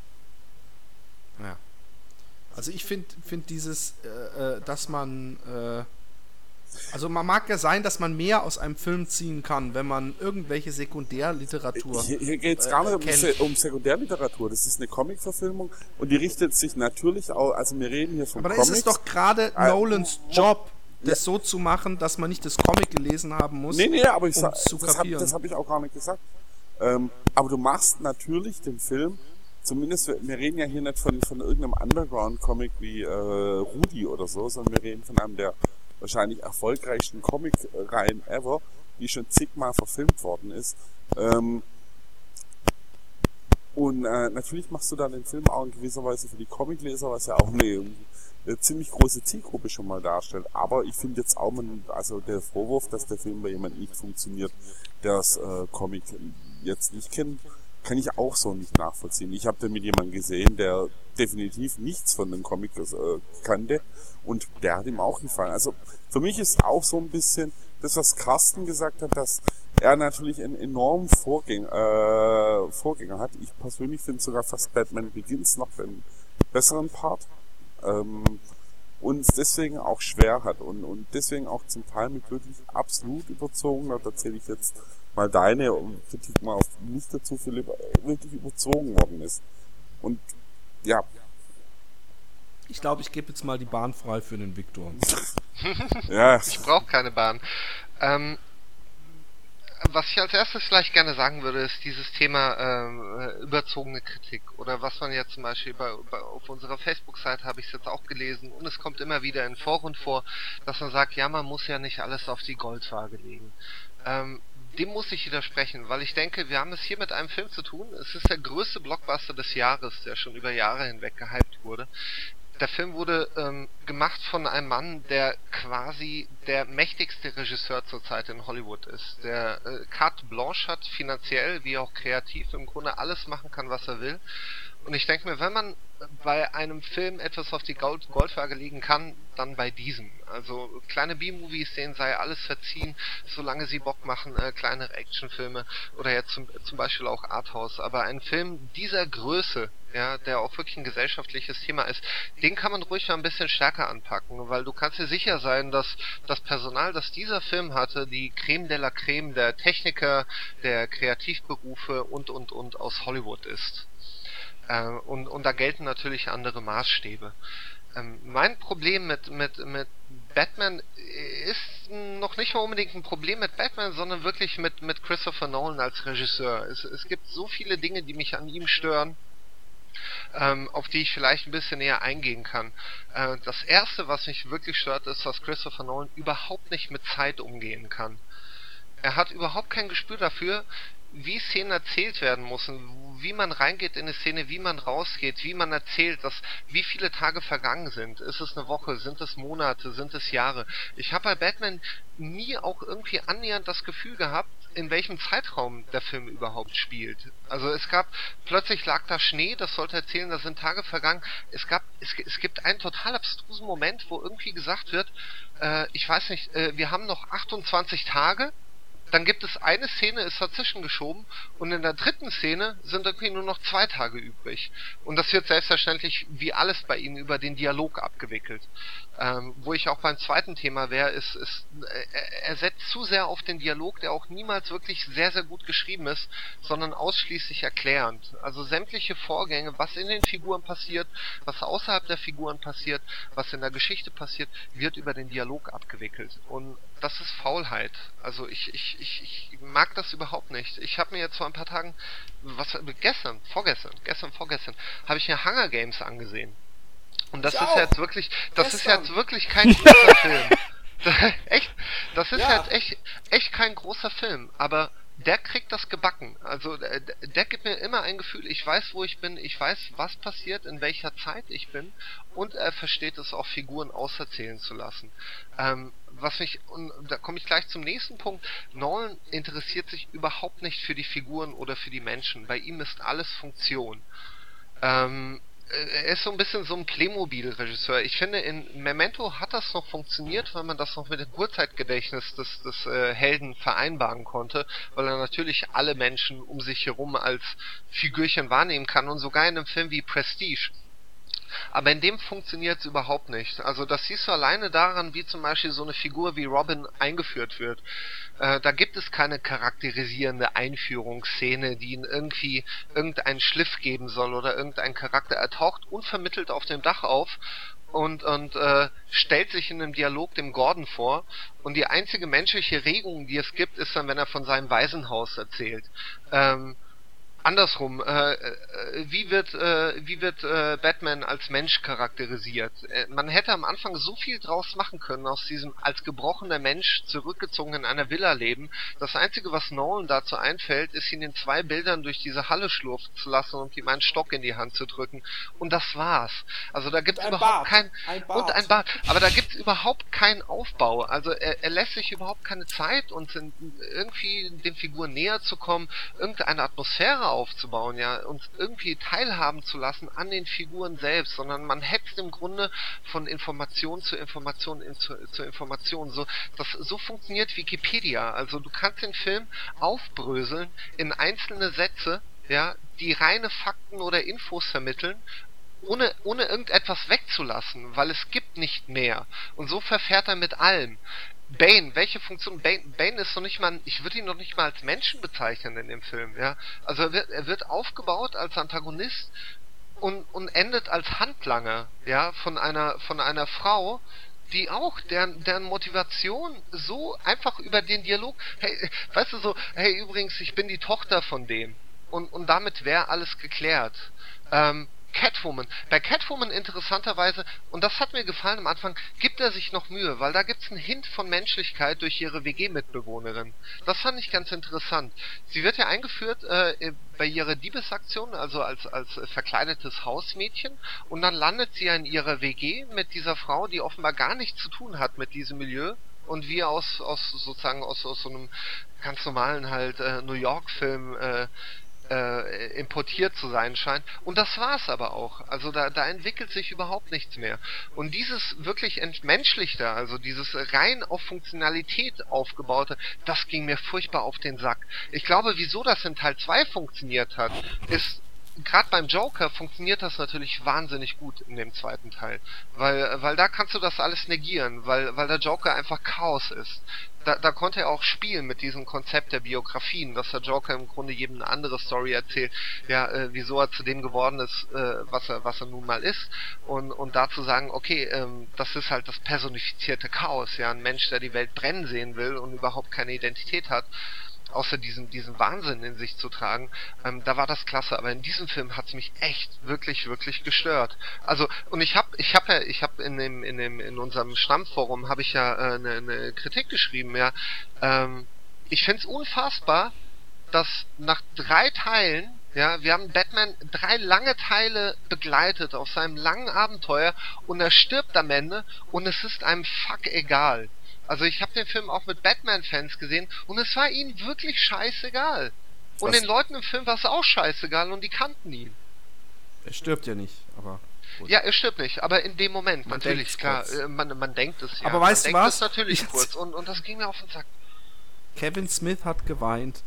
Ja. Also ich finde find dieses, äh, dass man, äh, also man mag ja sein, dass man mehr aus einem Film ziehen kann, wenn man irgendwelche Sekundärliteratur Hier, hier geht es gar nicht äh, um, Se- um Sekundärliteratur, das ist eine Comic-Verfilmung und die richtet sich natürlich auch, also wir reden hier von Aber Comics. dann ist es doch gerade äh, Nolans Job, das so zu machen, dass man nicht das Comic gelesen haben muss, nee, nee, aber ich um sag, zu das habe kapieren. hab ich auch gar nicht gesagt. Ähm, aber du machst natürlich den Film, zumindest, wir, wir reden ja hier nicht von, von irgendeinem Underground-Comic wie äh, Rudi oder so, sondern wir reden von einem der wahrscheinlich erfolgreichsten Comic-Reihen ever, die schon zigmal verfilmt worden ist. Ähm, Und äh, natürlich machst du dann den Film auch in gewisser Weise für die Comicleser, was ja auch eine, eine ziemlich große Zielgruppe schon mal darstellt. Aber ich finde jetzt auch, man, also der Vorwurf, dass der Film bei jemandem nicht funktioniert, der das äh, Comic jetzt nicht kennt, kann ich auch so nicht nachvollziehen. Ich habe da mit jemandem gesehen, der definitiv nichts von den Comics äh, kannte und der hat ihm auch gefallen. Also für mich ist auch so ein bisschen das, was Carsten gesagt hat, dass er natürlich einen enormen Vorgänger, äh, Vorgänger hat. Ich persönlich finde sogar fast Batman Begins noch einen besseren Part. Ähm, und es deswegen auch schwer hat und, und deswegen auch zum Teil mit wirklich absolut überzogen, da erzähle ich jetzt mal deine Kritik mal auf mich dazu, Philipp, wirklich überzogen worden ist. Und ja. Ich glaube, ich gebe jetzt mal die Bahn frei für den Viktor. Ja. Ich brauche keine Bahn. Ähm, was ich als erstes vielleicht gerne sagen würde, ist dieses Thema äh, überzogene Kritik. Oder was man ja zum Beispiel bei, bei, auf unserer Facebook-Seite habe ich es jetzt auch gelesen und es kommt immer wieder in Foren vor, dass man sagt, ja, man muss ja nicht alles auf die Goldwaage legen. Ähm, dem muss ich widersprechen, weil ich denke, wir haben es hier mit einem Film zu tun. Es ist der größte Blockbuster des Jahres, der schon über Jahre hinweg gehypt wurde. Der Film wurde ähm, gemacht von einem Mann, der quasi der mächtigste Regisseur zurzeit in Hollywood ist. Der äh, carte blanche hat, finanziell wie auch kreativ, im Grunde alles machen kann, was er will. Und ich denke mir, wenn man bei einem Film etwas auf die Gold Goldwaage legen kann, dann bei diesem. Also kleine B-Movies, denen sei alles verziehen, solange sie Bock machen, äh, kleinere Actionfilme oder jetzt zum, zum Beispiel auch Arthouse. Aber ein Film dieser Größe, ja, der auch wirklich ein gesellschaftliches Thema ist, den kann man ruhig mal ein bisschen stärker anpacken, weil du kannst dir sicher sein, dass das Personal, das dieser Film hatte, die Creme de la Creme der Techniker, der Kreativberufe und und und aus Hollywood ist. Äh, und, und da gelten natürlich andere Maßstäbe. Ähm, mein Problem mit, mit, mit Batman ist noch nicht mal unbedingt ein Problem mit Batman, sondern wirklich mit, mit Christopher Nolan als Regisseur. Es, es gibt so viele Dinge, die mich an ihm stören, ähm, auf die ich vielleicht ein bisschen näher eingehen kann. Äh, das erste, was mich wirklich stört, ist, dass Christopher Nolan überhaupt nicht mit Zeit umgehen kann. Er hat überhaupt kein Gespür dafür, wie Szenen erzählt werden müssen, wie man reingeht in eine Szene, wie man rausgeht, wie man erzählt, dass wie viele Tage vergangen sind. Ist es eine Woche, sind es Monate, sind es Jahre? Ich habe bei Batman nie auch irgendwie annähernd das Gefühl gehabt, in welchem Zeitraum der Film überhaupt spielt. Also es gab, plötzlich lag da Schnee, das sollte erzählen, da sind Tage vergangen. Es gab, es, es gibt einen total abstrusen Moment, wo irgendwie gesagt wird, äh, ich weiß nicht, äh, wir haben noch achtundzwanzig Tage, dann gibt es eine Szene, ist dazwischen geschoben und in der dritten Szene sind irgendwie nur noch zwei Tage übrig. Und das wird selbstverständlich wie alles bei ihm über den Dialog abgewickelt. Ähm, wo ich auch beim zweiten Thema wäre, ist, ist äh, er setzt zu sehr auf den Dialog, der auch niemals wirklich sehr, sehr gut geschrieben ist, sondern ausschließlich erklärend. Also sämtliche Vorgänge, was in den Figuren passiert, was außerhalb der Figuren passiert, was in der Geschichte passiert, wird über den Dialog abgewickelt. Und das ist Faulheit. Also ich, ich, ich, ich mag das überhaupt nicht. Ich habe mir jetzt vor ein paar Tagen, was gestern, vorgestern, gestern, vorgestern, habe ich mir Hunger Games angesehen. Und das Ich ist auch. jetzt wirklich, das Gestern. ist jetzt wirklich kein großer Film. Echt? Das ist Ja. jetzt echt, echt kein großer Film. Aber der kriegt das gebacken. Also der, der gibt mir immer ein Gefühl, ich weiß, wo ich bin, ich weiß, was passiert, in welcher Zeit ich bin und er versteht es auch, Figuren auserzählen zu lassen. Ähm, was mich, und da komme ich gleich zum nächsten Punkt, Nolan interessiert sich überhaupt nicht für die Figuren oder für die Menschen. Bei ihm ist alles Funktion. Ähm, er ist so ein bisschen so ein Playmobil-Regisseur. Ich finde, in Memento hat das noch funktioniert, weil man das noch mit dem Kurzzeitgedächtnis des, des äh, Helden vereinbaren konnte, weil er natürlich alle Menschen um sich herum als Figürchen wahrnehmen kann und sogar in einem Film wie Prestige. Aber in dem funktioniert es überhaupt nicht. Also das siehst du alleine daran, wie zum Beispiel so eine Figur wie Robin eingeführt wird. Äh, da gibt es keine charakterisierende Einführungsszene, die ihn irgendwie irgendeinen Schliff geben soll oder irgendein Charakter. Er taucht unvermittelt auf dem Dach auf und, und äh, stellt sich in einem Dialog dem Gordon vor. Und die einzige menschliche Regung, die es gibt, ist dann, wenn er von seinem Waisenhaus erzählt. Ähm, andersrum, äh, äh, wie wird, äh, wie wird äh, Batman als Mensch charakterisiert? Äh, man hätte am Anfang so viel draus machen können, aus diesem als gebrochener Mensch zurückgezogen in einer Villa leben. Das Einzige, was Nolan dazu einfällt, ist ihn in zwei Bildern durch diese Halle schlurfen zu lassen und ihm einen Stock in die Hand zu drücken. Und das war's. Also da gibt's überhaupt kein... Ein Bart. Und ein Bart. Aber da gibt's überhaupt keinen Aufbau. Also er, er lässt sich überhaupt keine Zeit, uns in, irgendwie den Figuren näher zu kommen, irgendeine Atmosphäre aufzubauen, ja, uns irgendwie teilhaben zu lassen an den Figuren selbst, sondern man hetzt im Grunde von Information zu Information in, zu, zu Information. So, das, so funktioniert Wikipedia. Also du kannst den Film aufbröseln in einzelne Sätze, ja, die reine Fakten oder Infos vermitteln, ohne, ohne irgendetwas wegzulassen, weil es gibt nicht mehr. Und so verfährt er mit allem. Bane, welche Funktion? Bane, Bane ist noch nicht mal, ich würde ihn noch nicht mal als Menschen bezeichnen in dem Film, ja. Also er wird, er wird aufgebaut als Antagonist und, und endet als Handlanger, ja, von einer, von einer Frau, die auch, deren, deren Motivation so einfach über den Dialog, hey, weißt du so, hey, übrigens, ich bin die Tochter von dem. Und, und damit wäre alles geklärt. Ähm, Catwoman. Bei Catwoman interessanterweise, und das hat mir gefallen am Anfang, gibt er sich noch Mühe, weil da gibt's einen Hint von Menschlichkeit durch ihre W G-Mitbewohnerin. Das fand ich ganz interessant. Sie wird ja eingeführt äh, bei ihrer Diebesaktion, also als, als verkleidetes Hausmädchen, und dann landet sie ja in ihrer W G mit dieser Frau, die offenbar gar nichts zu tun hat mit diesem Milieu. Und wir aus, aus sozusagen aus, aus so einem ganz normalen halt äh, New York-Film äh, Äh, importiert zu sein scheint. Und das war's aber auch. Also da, da entwickelt sich überhaupt nichts mehr. Und dieses wirklich entmenschlichte, also dieses rein auf Funktionalität aufgebaute, das ging mir furchtbar auf den Sack. Ich glaube, wieso das in Teil zwei funktioniert hat, ist, gerade beim Joker funktioniert das natürlich wahnsinnig gut in dem zweiten Teil. Weil, weil da kannst du das alles negieren, weil, weil der Joker einfach Chaos ist. Da, da konnte er auch spielen mit diesem Konzept der Biografien, dass der Joker im Grunde jedem eine andere Story erzählt, ja, äh, wieso er zu dem geworden ist, äh, was er was er nun mal ist, und und dazu sagen, okay, ähm, das ist halt das personifizierte Chaos, ja, ein Mensch, der die Welt brennen sehen will und überhaupt keine Identität hat, außer diesen diesen Wahnsinn in sich zu tragen, ähm, da war das klasse. Aber in diesem Film hat's mich echt wirklich wirklich gestört. Also, und ich habe ich habe ja ich habe in dem in dem in unserem Stammforum habe ich ja eine äh, ne Kritik geschrieben, ja. Ähm, ich find's unfassbar, dass nach drei Teilen, ja, wir haben Batman drei lange Teile begleitet auf seinem langen Abenteuer, und er stirbt am Ende und es ist einem fuck egal. Also ich habe den Film auch mit Batman-Fans gesehen und es war ihnen wirklich scheißegal. Und Was? Den Leuten im Film war es auch scheißegal und die kannten ihn. Er stirbt ja nicht, aber... Gut. Ja, er stirbt nicht, aber in dem Moment, man natürlich, klar, äh, man, man denkt es ja. Aber weißt du was? Man denkt es natürlich Jetzt. kurz und, und das ging mir auf den Sack. Kevin Smith hat geweint.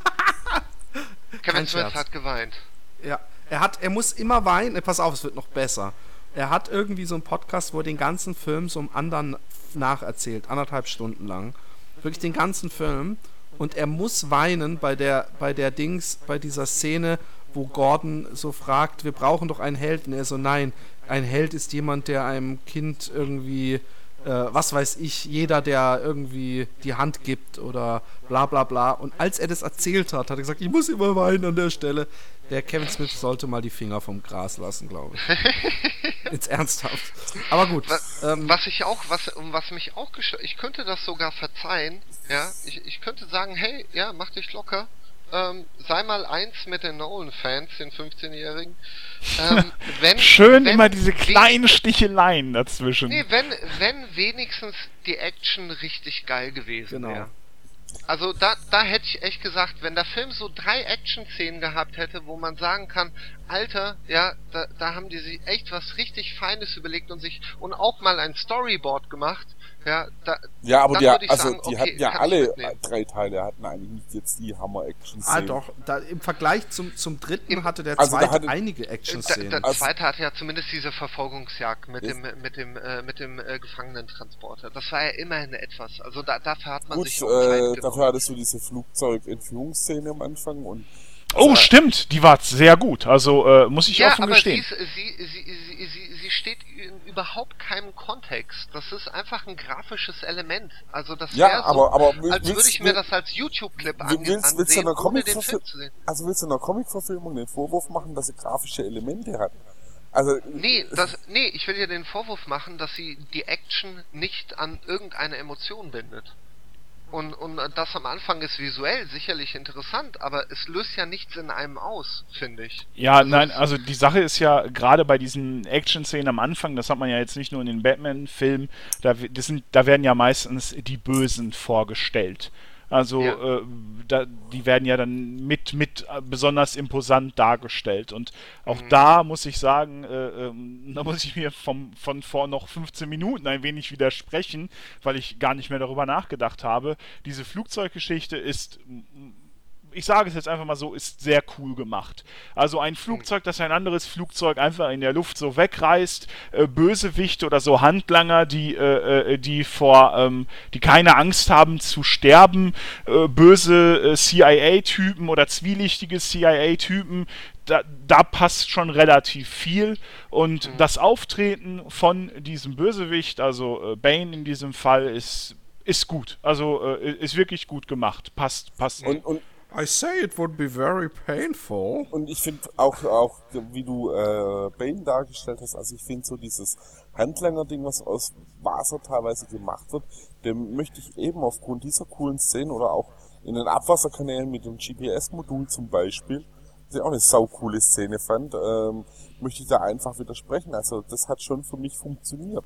Kevin Kein Smith Scherz. hat geweint. Ja, er hat, er muss immer weinen, pass auf, es wird noch besser. Er hat irgendwie so einen Podcast, wo er den ganzen Film so einem anderen nacherzählt, anderthalb Stunden lang. Wirklich den ganzen Film. Und er muss weinen bei der, bei der Dings, bei dieser Szene, wo Gordon so fragt, wir brauchen doch einen Held. Und er so, nein, ein Held ist jemand, der einem Kind irgendwie, äh, was weiß ich, jeder, der irgendwie die Hand gibt oder bla bla bla. Und als er das erzählt hat, hat er gesagt, ich muss immer weinen an der Stelle. Der Kevin Smith sollte mal die Finger vom Gras lassen, glaube ich. Jetzt ernsthaft. Aber gut. Was, ähm, was ich auch, was, was mich auch gestört, ich könnte das sogar verzeihen, ja, ich, ich könnte sagen, hey, ja, mach dich locker, ähm, sei mal eins mit den Nolan-Fans, den fünfzehnjährigen. Ähm, wenn, Schön wenn, immer diese kleinen Sticheleien dazwischen. Nee, wenn, wenn wenigstens die Action richtig geil gewesen wäre. Genau. Also da, da hätte ich echt gesagt, wenn der Film so drei Action-Szenen gehabt hätte, wo man sagen kann, Alter, ja, da, da haben die sich echt was richtig Feines überlegt und sich und auch mal ein Storyboard gemacht, ja, da, ja, aber die, also sagen, die okay, hatten ja alle drei Teile, hatten eigentlich nicht jetzt die Hammer-Action-Szenen. Ah doch, da, im Vergleich zum, zum dritten Im, hatte der also zweite hatte, einige Action-Szenen. Der, der zweite hatte ja zumindest diese Verfolgungsjagd mit dem mit dem äh, mit dem äh, Gefangenentransporter. Das war ja immerhin etwas. Also da, dafür hat man Gut, sich auch äh, Zeit genommen. Dafür hattest du diese Flugzeug-Entführungsszene am Anfang und Oh, stimmt, die war sehr gut. Also äh, muss ich ja, offen aber gestehen. Sie, ist, sie, sie, sie, sie, sie steht in überhaupt keinem Kontext. Das ist einfach ein grafisches Element. Also das Ja, wäre so, aber- aber will- als würde willst- ich mir will- das als YouTube-Clip Will- an, willst, willst du ansehen, einer ohne den Film Comic-Verfilmung, zu sehen. also willst du einer Comic-Verfilmung den Vorwurf machen, dass sie grafische Elemente hat? Also, Nee, das, nee, ich will ihr den Vorwurf machen, dass sie die Action nicht an irgendeine Emotion bindet. Und, und das am Anfang ist visuell sicherlich interessant, aber es löst ja nichts in einem aus, finde ich. Ja, nein, also die Sache ist ja, gerade bei diesen Action-Szenen am Anfang, das hat man ja jetzt nicht nur in den Batman-Filmen, da, das sind, da werden ja meistens die Bösen vorgestellt. Also Ja. äh, da, die werden ja dann mit, mit äh, besonders imposant dargestellt. Und auch Mhm. da muss ich sagen, äh, ähm, da muss ich mir vom, von vor noch fünfzehn Minuten ein wenig widersprechen, weil ich gar nicht mehr darüber nachgedacht habe. Diese Flugzeuggeschichte ist, ich sage es jetzt einfach mal so, ist sehr cool gemacht. Also ein Flugzeug, das ein anderes Flugzeug einfach in der Luft so wegreißt, äh, Bösewichte oder so Handlanger, die, äh, äh, die vor, ähm, die keine Angst haben zu sterben, äh, böse äh, C I A-Typen oder zwielichtige C I A-Typen, da, da passt schon relativ viel. Und das Auftreten von diesem Bösewicht, also äh, Bane in diesem Fall, ist, ist gut. Also äh, ist wirklich gut gemacht. Passt, passt. und, und, I say it would be very painful. und ich finde auch, auch, wie du äh, Bane dargestellt hast, also ich finde so dieses Handlanger-Ding, was aus Wasser teilweise gemacht wird, dem möchte ich eben aufgrund dieser coolen Szenen oder auch in den Abwasserkanälen mit dem G P S-Modul zum Beispiel, was ich auch eine saucoole Szene fand, ähm, möchte ich da einfach widersprechen. Also das hat schon für mich funktioniert.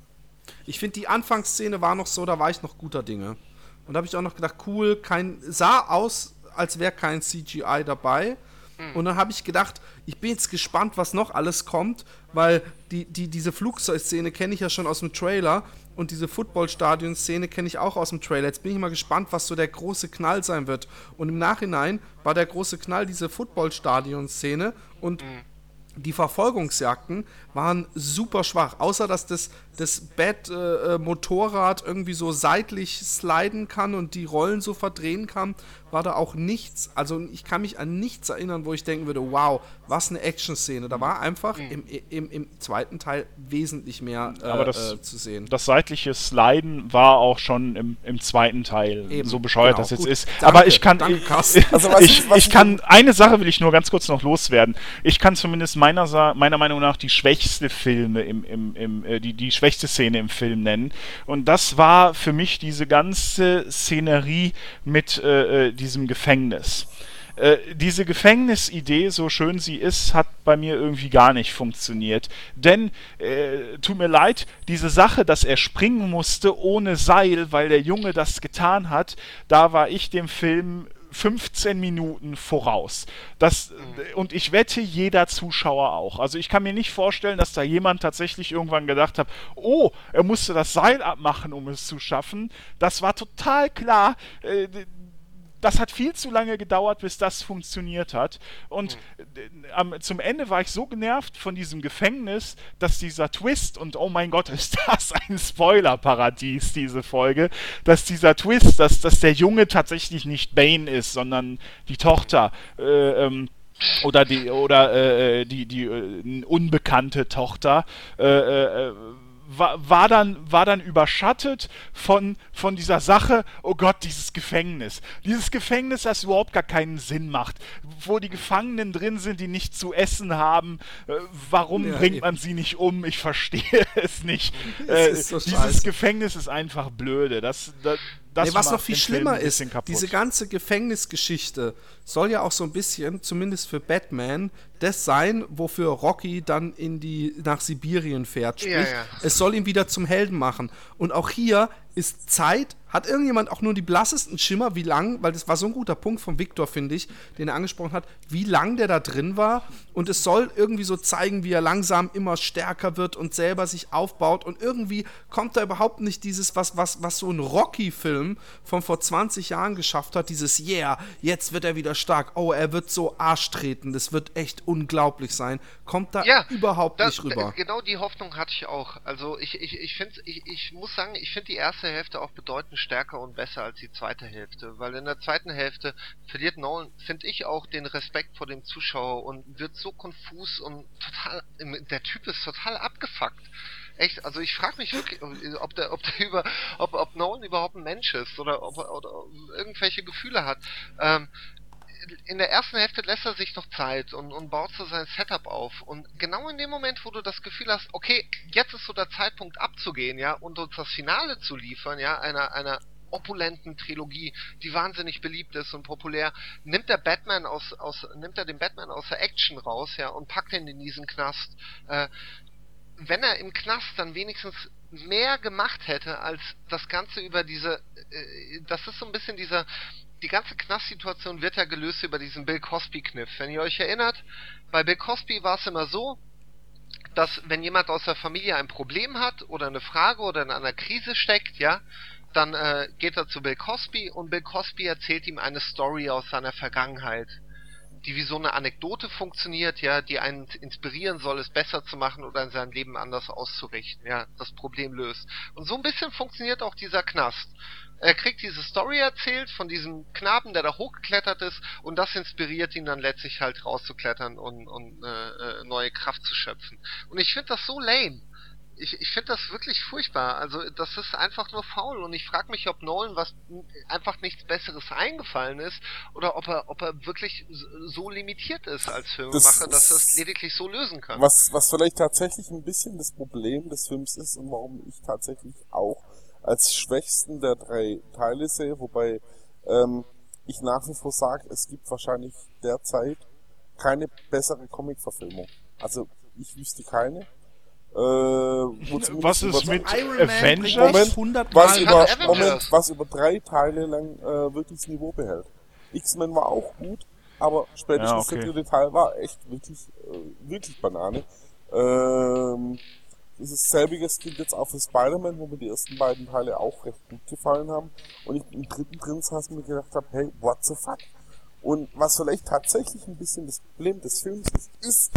Ich finde, die Anfangsszene war noch so, da war ich noch guter Dinge. Und da habe ich auch noch gedacht, cool, kein, sah aus, als wäre kein C G I dabei. Und dann habe ich gedacht, ich bin jetzt gespannt, was noch alles kommt, weil die, die, diese Flugzeugszene kenne ich ja schon aus dem Trailer und diese Footballstadion-Szene kenne ich auch aus dem Trailer. Jetzt bin ich mal gespannt, was so der große Knall sein wird. Und im Nachhinein war der große Knall diese Footballstadion-Szene und die Verfolgungsjagden waren super schwach, außer dass das, das Bat-Motorrad äh, irgendwie so seitlich sliden kann und die Rollen so verdrehen kann, war da auch nichts, also ich kann mich an nichts erinnern, wo ich denken würde, wow, was eine Action-Szene. Da war einfach im, im, im zweiten Teil wesentlich mehr äh, Aber das, äh, zu sehen. das seitliche Sliden war auch schon im, im zweiten Teil, Eben, so bescheuert genau, das jetzt gut. ist. Danke, Aber ich kann, danke, ich, Carsten. Also was ich, ich- was ich ich- kann, eine Sache will ich nur ganz kurz noch loswerden. Ich kann zumindest meiner, Sa- meiner Meinung nach die schwächste Filme im, im, im äh, die, die schwächste Szene im Film nennen. Und das war für mich diese ganze Szenerie mit äh, äh, diesem Gefängnis. Äh, diese Gefängnisidee, so schön sie ist, hat bei mir irgendwie gar nicht funktioniert. Denn, äh, tut mir leid, diese Sache, dass er springen musste ohne Seil, weil der Junge das getan hat, da war ich dem Film fünfzehn Minuten voraus. Das, und ich wette, jeder Zuschauer auch. Also ich kann mir nicht vorstellen, dass da jemand tatsächlich irgendwann gedacht hat, oh, er musste das Seil abmachen, um es zu schaffen. Das war total klar. Äh, Das hat viel zu lange gedauert, bis das funktioniert hat. Und äh, am, zum Ende war ich so genervt von diesem Gefängnis, dass dieser Twist, und oh mein Gott, ist das ein Spoiler-Paradies, diese Folge, dass dieser Twist, dass, dass der Junge tatsächlich nicht Bane ist, sondern die Tochter, äh, ähm, oder die, oder äh, die, die äh, unbekannte Tochter, äh, äh, War, war, dann, war dann überschattet von, von dieser Sache, oh Gott, dieses Gefängnis. Dieses Gefängnis, das überhaupt gar keinen Sinn macht. Wo die Gefangenen drin sind, die nicht zu essen haben. Äh, warum Ja, bringt eben. man sie nicht um? Ich verstehe es nicht. Es Äh, ist so dieses scheiße. Gefängnis ist einfach blöde. Das, das, das nee, was macht noch viel den Film schlimmer ein ist, bisschen kaputt. diese ganze Gefängnisgeschichte soll ja auch so ein bisschen, zumindest für Batman, das sein, wofür Rocky dann in die, nach Sibirien fährt. Sprich, Ja, ja. es soll ihn wieder zum Helden machen. Und auch hier ist Zeit, hat irgendjemand auch nur die blassesten Schimmer, wie lang, weil das war so ein guter Punkt von Victor, finde ich, den er angesprochen hat, wie lang der da drin war. Und es soll irgendwie so zeigen, wie er langsam immer stärker wird und selber sich aufbaut. Und irgendwie kommt da überhaupt nicht dieses, was, was, was so ein Rocky-Film von vor zwanzig Jahren geschafft hat, dieses Yeah, jetzt wird er wieder stark. Oh, er wird so Arsch treten. Das wird echt unglaublich sein, kommt da Ja, überhaupt da, nicht rüber. Da, genau die Hoffnung hatte ich auch. Also ich, ich, ich finde, ich, ich muss sagen, ich finde die erste Hälfte auch bedeutend stärker und besser als die zweite Hälfte, weil in der zweiten Hälfte verliert Nolan, finde ich, auch den Respekt vor dem Zuschauer und wird so konfus und total, der Typ ist total abgefuckt. Echt, also ich frage mich wirklich, ob der, ob der über, ob, ob Nolan überhaupt ein Mensch ist oder ob er oder irgendwelche Gefühle hat. Ähm, in der ersten Hälfte lässt er sich noch Zeit und, und baut so sein Setup auf. Und genau in dem Moment, wo du das Gefühl hast, okay, jetzt ist so der Zeitpunkt abzugehen, ja, und uns das Finale zu liefern, ja, einer, einer opulenten Trilogie, die wahnsinnig beliebt ist und populär, nimmt der Batman aus, aus, nimmt er den Batman aus der Action raus, ja, und packt ihn in diesen Knast. Äh, wenn er im Knast dann wenigstens mehr gemacht hätte, als das Ganze über diese, äh, das ist so ein bisschen dieser, die ganze Knastsituation wird ja gelöst über diesen Bill Cosby-Kniff. Wenn ihr euch erinnert, bei Bill Cosby war es immer so, dass wenn jemand aus der Familie ein Problem hat oder eine Frage oder in einer Krise steckt, ja, dann äh, geht er zu Bill Cosby und Bill Cosby erzählt ihm eine Story aus seiner Vergangenheit, die wie so eine Anekdote funktioniert, ja, die einen inspirieren soll, es besser zu machen oder in seinem Leben anders auszurichten, ja, das Problem löst. Und so ein bisschen funktioniert auch dieser Knast. Er kriegt diese Story erzählt von diesem Knaben, der da hochgeklettert ist, und das inspiriert ihn dann letztlich halt rauszuklettern und, und äh, neue Kraft zu schöpfen. Und ich finde das so lame. Ich, ich finde das wirklich furchtbar. Also das ist einfach nur faul und ich frage mich, ob Nolan was einfach nichts Besseres eingefallen ist oder ob er ob er wirklich so limitiert ist als Filmemacher, das dass er es lediglich so lösen kann. Was was vielleicht tatsächlich ein bisschen das Problem des Films ist und warum ich tatsächlich auch als schwächsten der drei Teile sehe, wobei ähm, ich nach wie vor sage, es gibt wahrscheinlich derzeit keine bessere Comic-Verfilmung. Also ich wüsste keine. Äh, was ist mit Avengers? Moment, hundert was, über, Moment, was über drei Teile lang äh, wirklich das Niveau behält. X-Men war auch gut, aber spätestens ja, okay. der dritte Teil war echt wirklich, äh, wirklich Banane. Ähm, dieses selbiges gilt jetzt auch für Spider-Man, wo mir die ersten beiden Teile auch recht gut gefallen haben. Und ich im dritten drin saß und mir gedacht habe, hey, what the fuck? Und was vielleicht tatsächlich ein bisschen das Problem des Films ist, ist,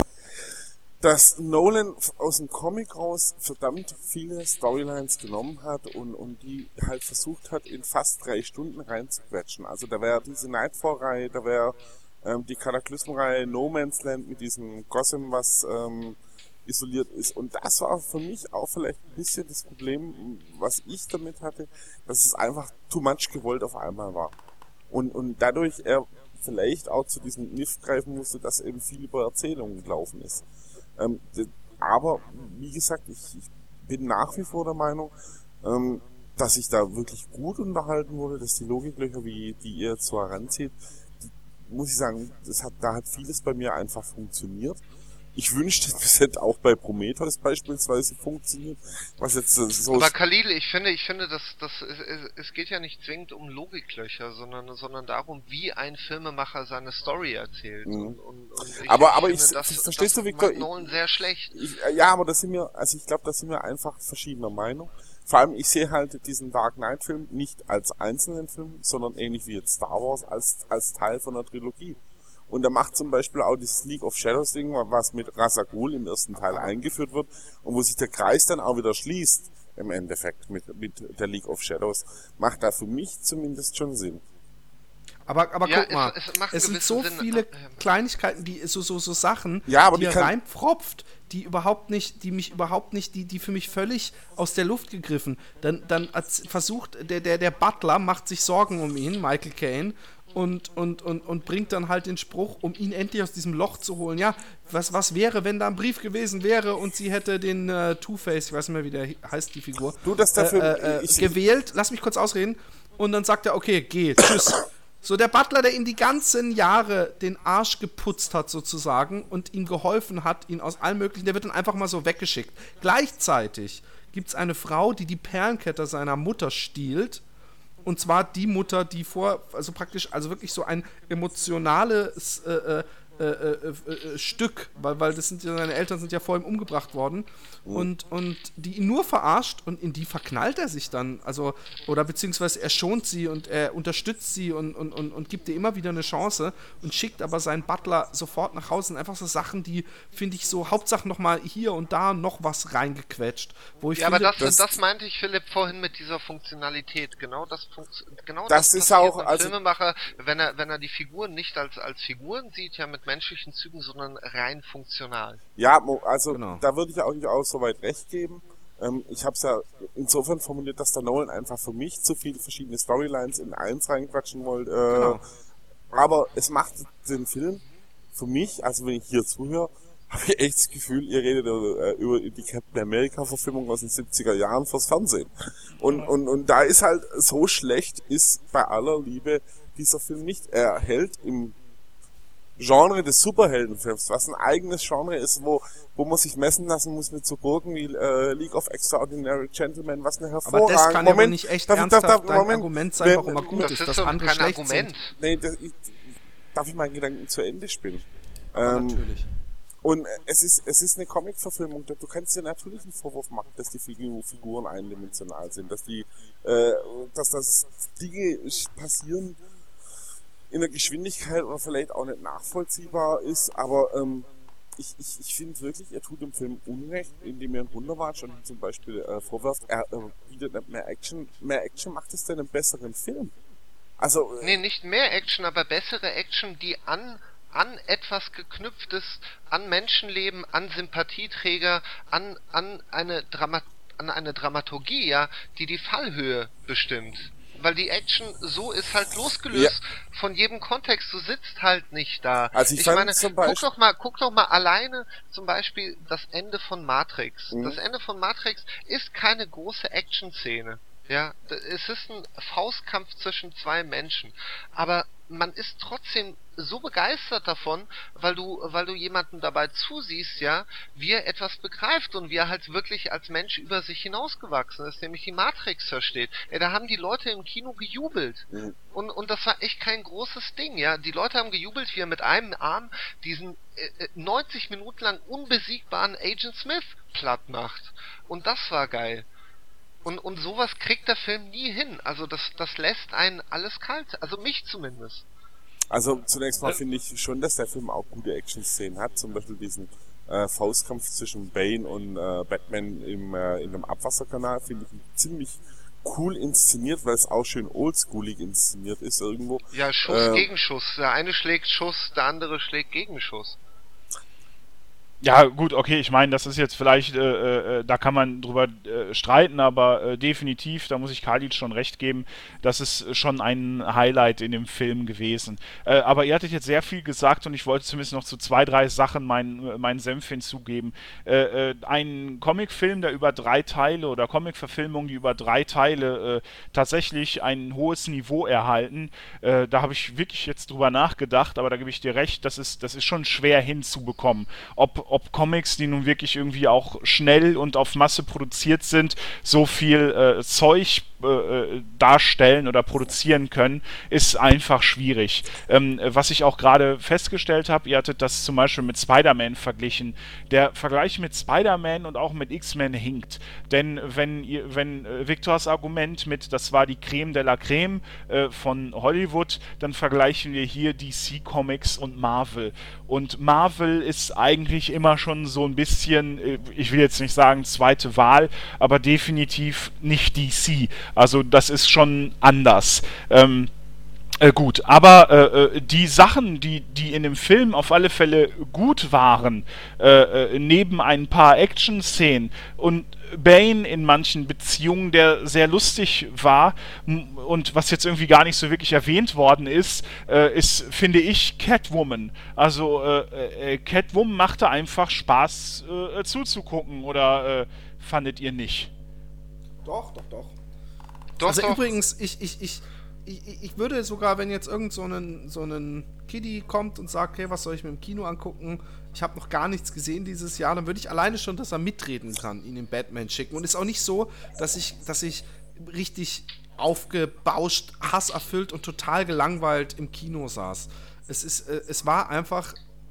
dass Nolan aus dem Comic raus verdammt viele Storylines genommen hat und, und die halt versucht hat, in fast drei Stunden reinzuquetschen. Also da wäre diese Nightfall-Reihe, da wäre ähm, die Cataclysm-Reihe No Man's Land mit diesem Gotham, was ähm, isoliert ist. Und das war für mich auch vielleicht ein bisschen das Problem, was ich damit hatte, dass es einfach too much gewollt auf einmal war. Und, und dadurch er vielleicht auch zu diesem Kniff greifen musste, dass eben viel über Erzählungen gelaufen ist. Ähm, aber, wie gesagt, ich, ich bin nach wie vor der Meinung, ähm, dass ich da wirklich gut unterhalten wurde, dass die Logiklöcher, wie die ihr jetzt so heranzieht, die, muss ich sagen, das hat, da hat vieles bei mir einfach funktioniert. Ich wünschte, das hätte auch bei Prometheus beispielsweise funktioniert, was jetzt so... Aber Khalil, ich finde, ich finde, dass, dass es, es geht ja nicht zwingend um Logiklöcher, sondern, sondern darum, wie ein Filmemacher seine Story erzählt. Mhm. Und, und, und ich, aber, ich aber finde, ich, das, verstehst das du, Victor? macht Nolan sehr schlecht. Ich, ja, aber da sind wir, also ich glaube, da sind wir einfach verschiedener Meinung. Vor allem, ich sehe halt diesen Dark Knight Film nicht als einzelnen Film, sondern ähnlich wie jetzt Star Wars, als, als Teil von einer Trilogie. Und er macht zum Beispiel auch dieses League of Shadows Ding, was mit Ra's al Ghul im ersten Teil eingeführt wird und wo sich der Kreis dann auch wieder schließt, im Endeffekt, mit, mit der League of Shadows, macht da für mich zumindest schon Sinn. Aber, aber ja, guck mal, es, es, es sind so Sinn. viele Kleinigkeiten, die so, so, so Sachen, ja, aber die, die er reinpfropft, die überhaupt nicht, die mich überhaupt nicht, die, die für mich völlig aus der Luft gegriffen. Dann, dann versucht, der, der, der Butler macht sich Sorgen um ihn, Michael Caine, Und, und, und, und bringt dann halt den Spruch, um ihn endlich aus diesem Loch zu holen. Ja, was, was wäre, wenn da ein Brief gewesen wäre und sie hätte den äh, Two-Face, ich weiß nicht mehr, wie der heißt, die Figur, du, das dafür, äh, äh, gewählt. Lass mich kurz ausreden. Und dann sagt er, okay, geh, tschüss. So, der Butler, der ihm die ganzen Jahre den Arsch geputzt hat, sozusagen, und ihm geholfen hat, ihn aus allem Möglichen, der wird dann einfach mal so weggeschickt. Gleichzeitig gibt es eine Frau, die die Perlenkette seiner Mutter stiehlt. Und zwar die Mutter, die vor, also praktisch, also wirklich so ein emotionales, äh, äh, äh, äh, Stück, weil, weil das sind ja, seine Eltern sind ja vor ihm umgebracht worden mhm. und, und die ihn nur verarscht und in die verknallt er sich dann, also, oder beziehungsweise er schont sie und er unterstützt sie und, und, und, und gibt ihr immer wieder eine Chance und schickt aber seinen Butler sofort nach Hause. Und einfach so Sachen, die, finde ich, so Hauptsache nochmal hier und da noch was reingequetscht. Wo ich ja, finde, aber das, das, das meinte ich, Philipp, vorhin mit dieser Funktionalität. Genau das, Funkt, genau das, das ist auch, ein also Filmemacher, wenn er, wenn er die Figuren nicht als, als Figuren sieht, ja mit menschlichen Zügen, sondern rein funktional. Ja, also genau. Da würde ich auch nicht auch so weit recht geben. Ähm, ich habe es ja insofern formuliert, dass der Nolan einfach für mich zu viele verschiedene Storylines in eins reinquatschen wollte. Äh, genau. Aber es macht den Film für mich, also wenn ich hier zuhöre, habe ich echt das Gefühl, ihr redet äh, über die Captain America-Verfilmung aus den siebziger Jahren fürs Fernsehen. Und, und, und da ist halt, so schlecht ist bei aller Liebe dieser Film nicht. Er hält im Genre des Superheldenfilms, was ein eigenes Genre ist, wo wo man sich messen lassen muss mit so Gurken wie äh, League of Extraordinary Gentlemen, was eine hervorragende... Aber das kann Moment, ja wohl nicht echt darf, ernsthaft darf, darf, dein Moment, Argument sein, warum er gut das ist, ist dass doch andere kein schlecht Argument. sind. Nee, das, ich, darf ich meinen Gedanken zu Ende spielen? Aber ähm, natürlich. Und es ist es ist eine Comic-Verfilmung. Du kannst dir natürlich einen Vorwurf machen, dass die Figuren eindimensional sind, dass die, äh, dass das Dinge passieren in der Geschwindigkeit oder vielleicht auch nicht nachvollziehbar ist, aber ähm, ich, ich, ich finde wirklich, er tut dem Film Unrecht, indem er einen Wunderwatch und zum Beispiel äh, vorwirft, er äh, bietet nicht mehr Action. Mehr Action macht es denn einen besseren Film. Also äh, nee, nicht mehr Action, aber bessere Action, die an an etwas geknüpftes, an Menschenleben, an Sympathieträger, an an eine Drama an eine Dramaturgie, ja, die die Fallhöhe bestimmt. Weil die Action so ist halt losgelöst ja. von jedem Kontext. Du sitzt halt nicht da. Also ich, ich fand meine, zum Beispiel guck doch mal, guck doch mal alleine zum Beispiel das Ende von Matrix. Mhm. Das Ende von Matrix ist keine große Action-Szene. Ja, es ist ein Faustkampf zwischen zwei Menschen. Aber man ist trotzdem so begeistert davon, weil du, weil du jemanden dabei zusiehst, ja, wie er etwas begreift und wie er halt wirklich als Mensch über sich hinausgewachsen ist, nämlich die Matrix versteht. Ja, da haben die Leute im Kino gejubelt. Mhm. Und, und das war echt kein großes Ding, ja. Die Leute haben gejubelt, wie er mit einem Arm diesen äh, neunzig Minuten lang unbesiegbaren Agent Smith platt macht. Und das war geil. Und, und sowas kriegt der Film nie hin. Also das, das lässt einen alles kalt. Also mich zumindest. Also zunächst mal finde ich schon, dass der Film auch gute Action-Szenen hat. Zum Beispiel diesen äh, Faustkampf zwischen Bane und äh, Batman im, äh, in einem Abwasserkanal finde ich ziemlich cool inszeniert, weil es auch schön oldschoolig inszeniert ist irgendwo. Ja, Schuss äh, gegen Schuss. Der eine schlägt Schuss, der andere schlägt Gegenschuss. Ja, gut, okay, ich meine, das ist jetzt vielleicht, äh, äh, da kann man drüber äh, streiten, aber äh, definitiv, da muss ich Khalid schon recht geben, das ist schon ein Highlight in dem Film gewesen. Äh, aber ihr hattet jetzt sehr viel gesagt und ich wollte zumindest noch zu zwei, drei Sachen meinen meinen Senf hinzugeben. Äh, äh, ein Comicfilm, der über drei Teile oder Comicverfilmungen, die über drei Teile äh, tatsächlich ein hohes Niveau erhalten, äh, da habe ich wirklich jetzt drüber nachgedacht, aber da gebe ich dir recht, das ist, das ist schon schwer hinzubekommen. Ob ob Comics, die nun wirklich irgendwie auch schnell und auf Masse produziert sind, so viel äh, Zeug äh, darstellen oder produzieren können, ist einfach schwierig. Ähm, was ich auch gerade festgestellt habe, ihr hattet das zum Beispiel mit Spider-Man verglichen. Der Vergleich mit Spider-Man und auch mit X-Men hinkt. Denn wenn, ihr, wenn äh, Victors Argument mit, das war die Creme de la Creme äh, von Hollywood, dann vergleichen wir hier D C Comics und Marvel. Und Marvel ist eigentlich immer schon so ein bisschen, ich will jetzt nicht sagen zweite Wahl, aber definitiv nicht D C. Also das ist schon anders. Ähm, äh, gut, aber äh, die Sachen, die, die in dem Film auf alle Fälle gut waren, äh, neben ein paar Action-Szenen und Bane in manchen Beziehungen, der sehr lustig war und was jetzt irgendwie gar nicht so wirklich erwähnt worden ist, äh, ist, finde ich, Catwoman. Also äh, äh, Catwoman machte einfach Spaß äh, zuzugucken, oder äh, fandet ihr nicht? Doch, doch, doch. doch also doch. übrigens, ich, ich, ich, ich, ich würde sogar, wenn jetzt irgend so ein so einen Kiddie kommt und sagt, hey, was soll ich mir im Kino angucken? Ich habe noch gar nichts gesehen dieses Jahr, dann würde ich alleine schon, dass er mitreden kann, ihn in Batman schicken. Und ist auch nicht so, dass ich, dass ich richtig aufgebauscht, hasserfüllt und total gelangweilt im Kino saß. Es ist, äh, es war einfach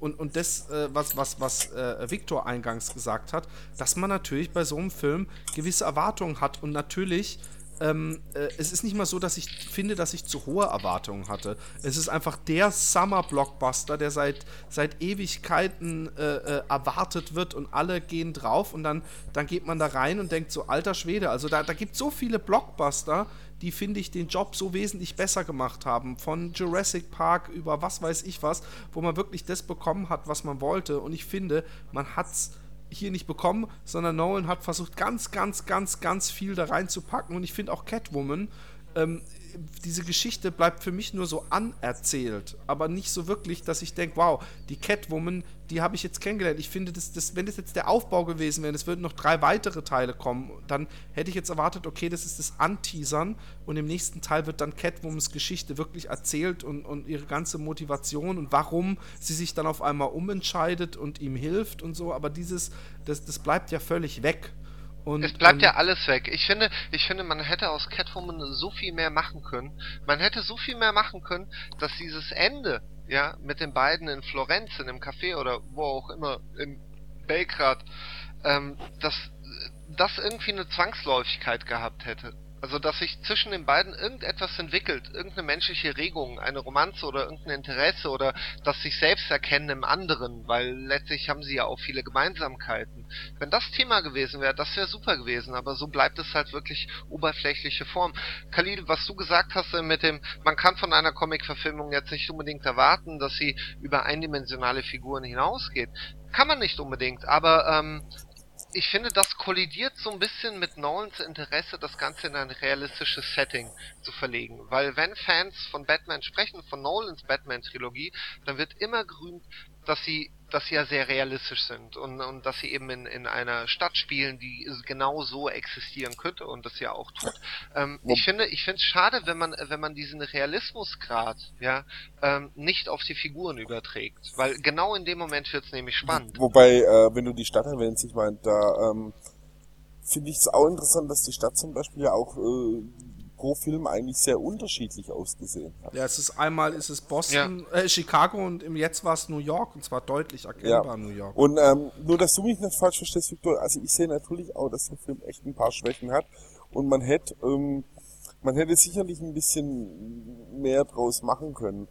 und, und das, äh, was, was, was äh, Victor eingangs gesagt hat, dass man natürlich bei so einem Film gewisse Erwartungen hat und natürlich Ähm, äh, es ist nicht mal so, dass ich finde, dass ich zu hohe Erwartungen hatte. Es ist einfach der Summer-Blockbuster, der seit, seit Ewigkeiten äh, äh, erwartet wird und alle gehen drauf und dann, dann geht man da rein und denkt so, alter Schwede, also da, da gibt es so viele Blockbuster, die, finde ich, den Job so wesentlich besser gemacht haben. Von Jurassic Park über was weiß ich was, wo man wirklich das bekommen hat, was man wollte. Und ich finde, man hat's hier nicht bekommen, sondern Nolan hat versucht, ganz, ganz, ganz, ganz viel da reinzupacken und ich finde auch Catwoman, ähm, diese Geschichte bleibt für mich nur so anerzählt, aber nicht so wirklich, dass ich denke, wow, die Catwoman, die habe ich jetzt kennengelernt. Ich finde, das, das, wenn das jetzt der Aufbau gewesen wäre, es würden noch drei weitere Teile kommen, dann hätte ich jetzt erwartet, okay, das ist das Anteasern und im nächsten Teil wird dann Catwomans Geschichte wirklich erzählt und, und ihre ganze Motivation und warum sie sich dann auf einmal umentscheidet und ihm hilft und so, aber dieses, das, das bleibt ja völlig weg. Und, es bleibt und ja alles weg. Ich finde, ich finde, man hätte aus Catwoman so viel mehr machen können. Man hätte so viel mehr machen können, dass dieses Ende, ja, mit den beiden in Florenz, in einem Café oder wo auch immer, in Belgrad, ähm, dass das irgendwie eine Zwangsläufigkeit gehabt hätte. Also, dass sich zwischen den beiden irgendetwas entwickelt, irgendeine menschliche Regung, eine Romanze oder irgendein Interesse oder das sich selbst erkennen im anderen, weil letztlich haben sie ja auch viele Gemeinsamkeiten. Wenn das Thema gewesen wäre, das wäre super gewesen, aber so bleibt es halt wirklich oberflächliche Form. Khalil, was du gesagt hast mit dem, man kann von einer Comic-Verfilmung jetzt nicht unbedingt erwarten, dass sie über eindimensionale Figuren hinausgeht. Kann man nicht unbedingt, aber ähm, ich finde, das kollidiert so ein bisschen mit Nolans Interesse, das Ganze in ein realistisches Setting zu verlegen. Weil wenn Fans von Batman sprechen, von Nolans Batman-Trilogie, dann wird immer gerühmt, dass sie, dass sie ja sehr realistisch sind und, und dass sie eben in, in einer Stadt spielen, die genau so existieren könnte und das ja auch tut. Ähm, ich finde, ich finde es schade, wenn man, wenn man diesen Realismusgrad, ja, ähm, nicht auf die Figuren überträgt, weil genau in dem Moment wird es nämlich spannend. Wobei, äh, wenn du die Stadt erwähnst, ich meine, da ähm, finde ich es auch interessant, dass die Stadt zum Beispiel ja auch äh, pro Film eigentlich sehr unterschiedlich ausgesehen hat. Ja, es ist einmal ist es Boston, ja. äh, Chicago und im jetzt war es New York und zwar deutlich erkennbar ja. New York. Und ähm, nur, dass du mich nicht falsch verstehst, Victor, also ich sehe natürlich auch, dass der Film echt ein paar Schwächen hat und man hätte ähm, man hätte sicherlich ein bisschen mehr draus machen können.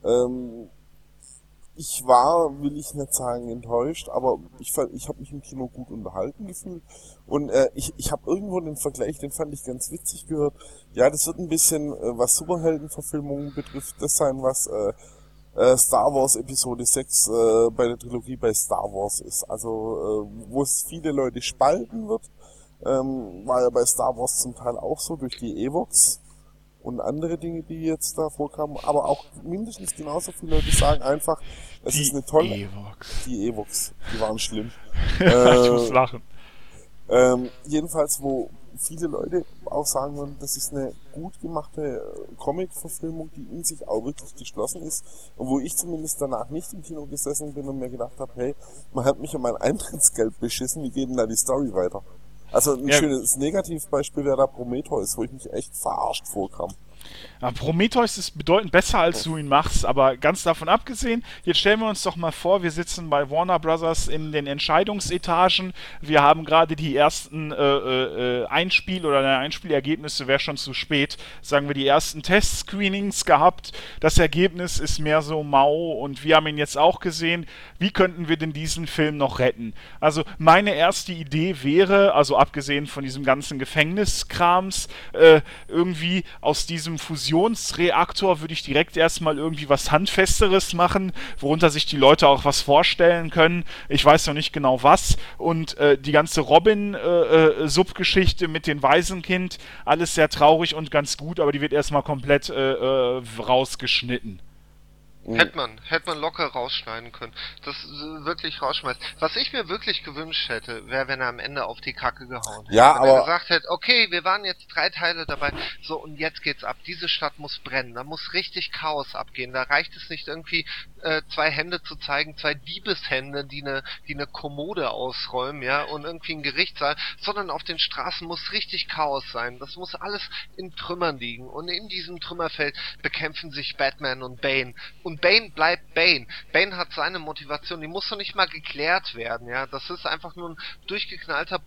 Ähm, ich war, will ich nicht sagen, enttäuscht, aber ich ich habe mich im Kino gut unterhalten gefühlt und äh, ich ich habe irgendwo den Vergleich, den fand ich ganz witzig gehört. Ja, das wird ein bisschen, äh, was Superheldenverfilmungen betrifft, das sein, was äh, äh, Star Wars Episode sechs äh, bei der Trilogie bei Star Wars ist. Also äh, wo es viele Leute spalten wird, ähm, war ja bei Star Wars zum Teil auch so durch die Ewoks und andere Dinge, die jetzt da vorkamen, aber auch mindestens genauso viele Leute sagen einfach, es die ist eine tolle... Ewoks. Die Ewoks, die waren schlimm. äh, ich muss lachen. Ähm, jedenfalls, wo viele Leute auch sagen würden, das ist eine gut gemachte Comic-Verfilmung, die in sich auch wirklich geschlossen ist und wo ich zumindest danach nicht im Kino gesessen bin und mir gedacht habe, hey, man hat mich um mein Eintrittsgeld beschissen, wie geht denn da die Story weiter? Also ein ja. schönes Negativbeispiel wäre da Prometheus, wo ich mich echt verarscht vorkam. Ja, Prometheus ist bedeutend besser, als du ihn machst, aber ganz davon abgesehen, jetzt stellen wir uns doch mal vor, wir sitzen bei Warner Brothers in den Entscheidungsetagen, wir haben gerade die ersten äh, äh, Einspiel- oder ne, Einspielergebnisse, wäre schon zu spät, sagen wir die ersten Testscreenings gehabt, das Ergebnis ist mehr so mau und wir haben ihn jetzt auch gesehen, wie könnten wir denn diesen Film noch retten? Also meine erste Idee wäre, also abgesehen von diesem ganzen Gefängniskrams, äh, irgendwie aus diesem Fusionsreaktor würde ich direkt erstmal irgendwie was Handfesteres machen, worunter sich die Leute auch was vorstellen können. Ich weiß noch nicht genau was. Und äh, die ganze Robin-Subgeschichte äh, mit dem Waisenkind, alles sehr traurig und ganz gut, aber die wird erstmal komplett äh, äh, rausgeschnitten. Hätte man, hätte man locker rausschneiden können. Das wirklich rausschmeißt. Was ich mir wirklich gewünscht hätte, wäre, wenn er am Ende auf die Kacke gehauen hätte. Ja, wenn aber er gesagt hätte, okay, wir waren jetzt drei Teile dabei, so und jetzt geht's ab. Diese Stadt muss brennen, da muss richtig Chaos abgehen. Da reicht es nicht irgendwie, äh, zwei Hände zu zeigen, zwei Diebeshände, die eine, die eine Kommode ausräumen, ja, und irgendwie ein Gerichtssaal, sondern auf den Straßen muss richtig Chaos sein. Das muss alles in Trümmern liegen. Und in diesem Trümmerfeld bekämpfen sich Batman und Bane. Und Und Bane bleibt Bane. Bane hat seine Motivation, die muss doch nicht mal geklärt werden, ja. Das ist einfach nur ein durchgeknallter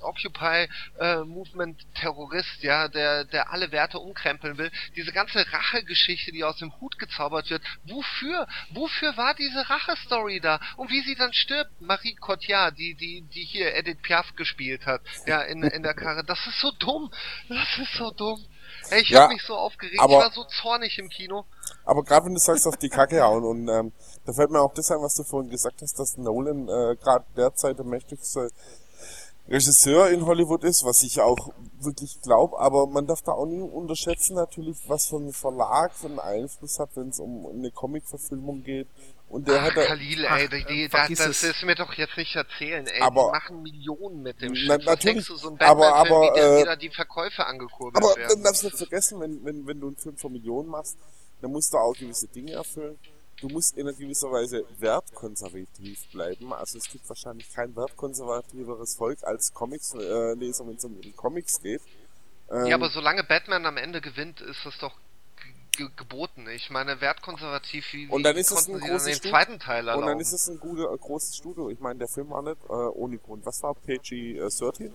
Polit-Occupy-Movement-Terrorist, ja, der, der alle Werte umkrempeln will. Diese ganze Rachegeschichte, die aus dem Hut gezaubert wird, wofür? Wofür war diese Rache-Story da? Und wie sie dann stirbt, Marie Cotillard, die, die, die hier Edith Piaf gespielt hat, ja, in, in der Karre. Das ist so dumm. Das ist so dumm. Ey, ich Ja, hab mich so aufgeregt, aber- ich war so zornig im Kino. Aber gerade wenn du sagst, auf die Kacke hauen, und ähm, da fällt mir auch das ein, was du vorhin gesagt hast, dass Nolan äh, gerade derzeit der mächtigste Regisseur in Hollywood ist, was ich auch wirklich glaube, aber man darf da auch nie unterschätzen natürlich, was für ein Verlag für einen Einfluss hat, wenn es um eine Comic-Verfilmung geht. Und der Ach, hat da, Khalil, ey, die, die, da, vergiss das es. ist mir doch jetzt nicht erzählen, ey. Aber- die machen Millionen mit dem Na- Shit. Was natürlich, denkst du, so ein aber- Batman-Film, aber, wie, der, äh, wie da die Verkäufe angekurbelt aber werden? dann darfst du nicht vergessen, wenn, wenn, wenn du einen Film für Millionen machst, dann musst du auch gewisse Dinge erfüllen. Du musst in einer gewisser Weise wertkonservativ bleiben. Also es gibt wahrscheinlich kein wertkonservativeres Volk als Comics-Leser, wenn es um die Comics geht. Ähm, Ja, aber solange Batman am Ende gewinnt, ist das doch ge geboten. Ich meine, wertkonservativ, wie, wie und dann ist es konnten ein sie dann großes den Studio. zweiten Teil erlauben? Und dann ist es ein guter, großes Studio. Ich meine, der Film war nicht äh, ohne Grund. Was war P G dreizehn?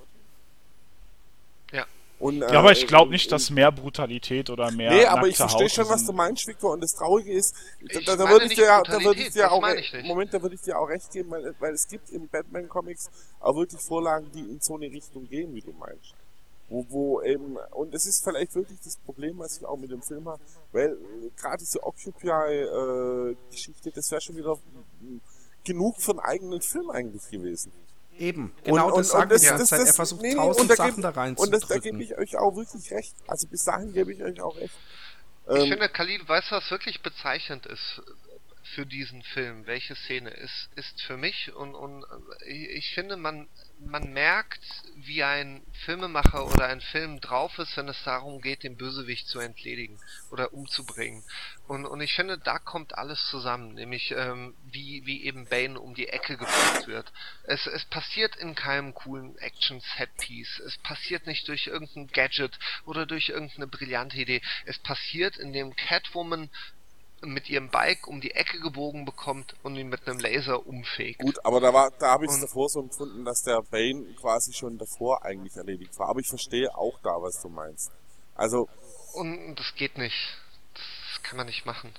Ja. Und, äh, Ja, aber ich glaube und- nicht, dass mehr Brutalität oder mehr Nee, aber ich nackte verstehe Haut schon, was sind. du meinst, Victor, und das Traurige ist, da, Ich da, da meine würde ich nicht dir, ja- da würde ich Brutalität, dir das auch, meine ich nicht. Moment, da würde ich dir auch recht geben, weil, weil es gibt im Batman-Comics auch wirklich Vorlagen, die in so eine Richtung gehen, wie du meinst. Wo, wo eben, und das ist vielleicht wirklich das Problem, was ich auch mit dem Film habe, weil äh, gerade diese Occupy-Geschichte, das wäre schon wieder mh, genug für einen eigenen Film eigentlich gewesen. Eben, genau das sagen wir die ganze Zeit. Er versucht nee, nee, tausend und da Sachen geb- da Und das, da reinzudrücken. gebe ich euch auch wirklich recht. Also bis dahin gebe ich euch auch recht. Ich Ähm, finde, Khalil, weißt du, was wirklich bezeichnend ist für diesen Film? Welche Szene ist, ist für mich und, und ich, ich finde, man, man merkt, wie ein Filmemacher oder ein Film drauf ist, wenn es darum geht, den Bösewicht zu entledigen oder umzubringen. Und, und ich finde, da kommt alles zusammen, nämlich ähm, wie, wie eben Bane um die Ecke gebracht wird. Es, es passiert in keinem coolen Action-Set-Piece. Es passiert nicht durch irgendein Gadget oder durch irgendeine brillante Idee. Es passiert, indem Catwoman mit ihrem Bike um die Ecke gebogen bekommt und ihn mit einem Laser umfegt. Gut, aber da war, da habe ich es Und- davor so empfunden, dass der Bane quasi schon davor eigentlich erledigt war. Aber ich verstehe auch da, was du meinst. Also, Und das geht nicht. Das kann man nicht machen.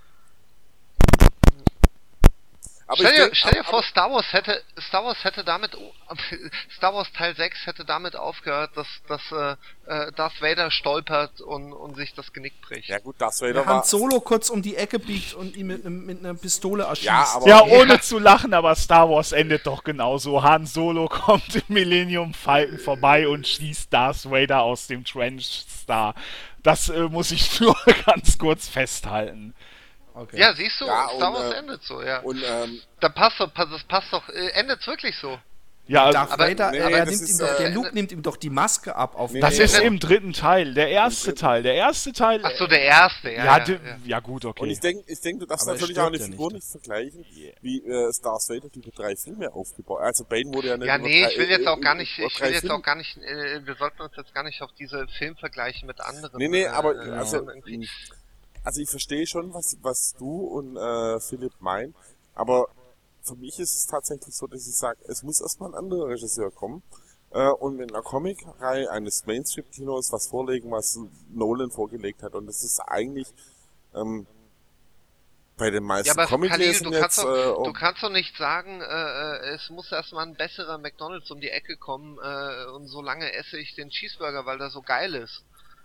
aber Stell ich dir, denk- stell dir aber- vor, Star Wars hätte Star Wars hätte damit Star Wars Teil sechs hätte damit aufgehört, dass, dass äh, äh, Darth Vader stolpert und, und sich das Genick bricht. Ja gut, Darth Vader Der Han war... Solo kurz um die Ecke biegt und ihn mit, einem- mit einer Pistole erschießt. Ja, aber- Ja, ohne zu lachen, aber Star Wars endet doch genauso. Han Solo kommt im Millennium Falcon vorbei und schießt Darth Vader aus dem Trench Star. Das äh, muss ich nur ganz kurz festhalten. Okay. Ja, siehst du, Ja, Star und, Wars äh, endet so, ja. Und, ähm, Da passt doch, das passt doch, äh, endet's wirklich so. Ja, also, Darth aber- Vader, nee, er, nee, er das nimmt ist, ihm doch, der äh, Luke nimmt ihm doch die Maske ab. Auf Nee, das nee, ist nee. im dritten Teil, der erste Teil. Der erste Teil. Ach so, der erste, ja. ja, ja, di- ja. ja gut, okay. Und ich denke, ich denk, du darfst Aber er natürlich auch eine stirbt ja Figur nicht. nicht vergleichen, wie äh, Darth Vader die über drei Filme aufgebaut. Also Bane wurde ja nicht Ja, über nee, drei, ich will jetzt auch äh, gar nicht, über ich drei will jetzt Filme- auch gar nicht, äh, wir sollten uns jetzt gar nicht auf diese Filmvergleiche mit anderen. Nee, nee, äh, aber äh, also, irgendwie- also ich verstehe schon, was, was du und äh, Philipp meinen, aber für mich ist es tatsächlich so, dass ich sage, es muss erstmal ein anderer Regisseur kommen äh, und mit einer Comicreihe eines Mainstream-Kinos was vorlegen, was Nolan vorgelegt hat. Und das ist eigentlich ähm, bei den meisten Ja, aber Khalil, Comic-Lesern du kannst, jetzt... doch, Äh, du ob- kannst doch nicht sagen, äh, äh, es muss erstmal ein besserer McDonald's um die Ecke kommen äh, und so lange esse ich den Cheeseburger, weil der so geil ist.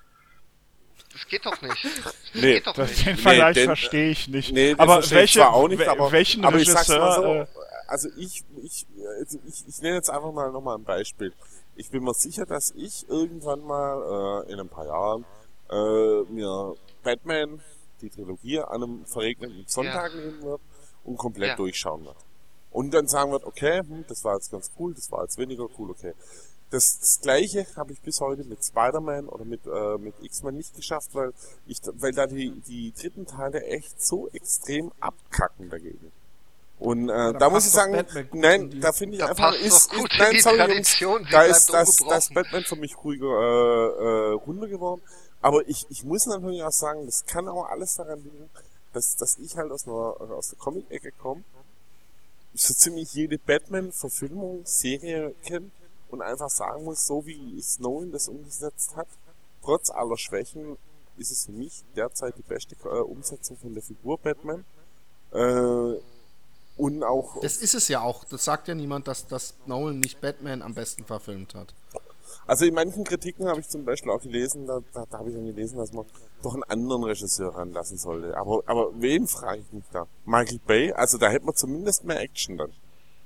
Das geht doch nicht. Das Nee, geht doch das, nicht. den Vergleich den- verstehe ich nicht. Nee, den aber verstehe ich welche, zwar auch nicht, we- aber, welchen aber ich sag's mal so, Regisseur... Äh, also ich, ich, also ich, ich nenne jetzt einfach mal nochmal ein Beispiel. Ich bin mir sicher, dass ich irgendwann mal äh, in ein paar Jahren äh, mir Batman, die Trilogie, an einem verregneten Sonntag Ja. nehmen wird und komplett Ja. durchschauen wird. Und dann sagen wird, okay, hm, das war jetzt ganz cool, das war jetzt weniger cool, okay. Das, das Gleiche habe ich bis heute mit Spider-Man oder mit, äh, mit X-Men nicht geschafft, weil ich, weil da die, die dritten Teile echt so extrem abkacken dagegen. Und äh, da da muss passt ich doch sagen, Batman gut in nein, die- da finde ich Da einfach, passt ist, doch gut ist in nein, die sorry, Jungs, Tradition, sie da bleibt ist das, ungebrochen. das Batman für mich ruhiger äh, äh, runter geworden. Aber ich, ich muss natürlich auch sagen, das kann auch alles daran liegen, dass, dass ich halt aus, einer, aus der Comic-Ecke komme, so ziemlich jede Batman-Verfilmung, Serie kennt und einfach sagen muss, so wie Nolan das umgesetzt hat, trotz aller Schwächen, ist es für mich derzeit die beste äh, Umsetzung von der Figur Batman. Äh, und auch... Das ist es ja auch. Das sagt ja niemand, dass, dass Nolan nicht Batman am besten verfilmt hat. Also in manchen Kritiken habe ich zum Beispiel auch gelesen, da, da, da habe ich dann gelesen, dass man doch einen anderen Regisseur ranlassen sollte. Aber, aber wen frage ich mich da? Michael Bay? Also da hätte man zumindest mehr Action dann.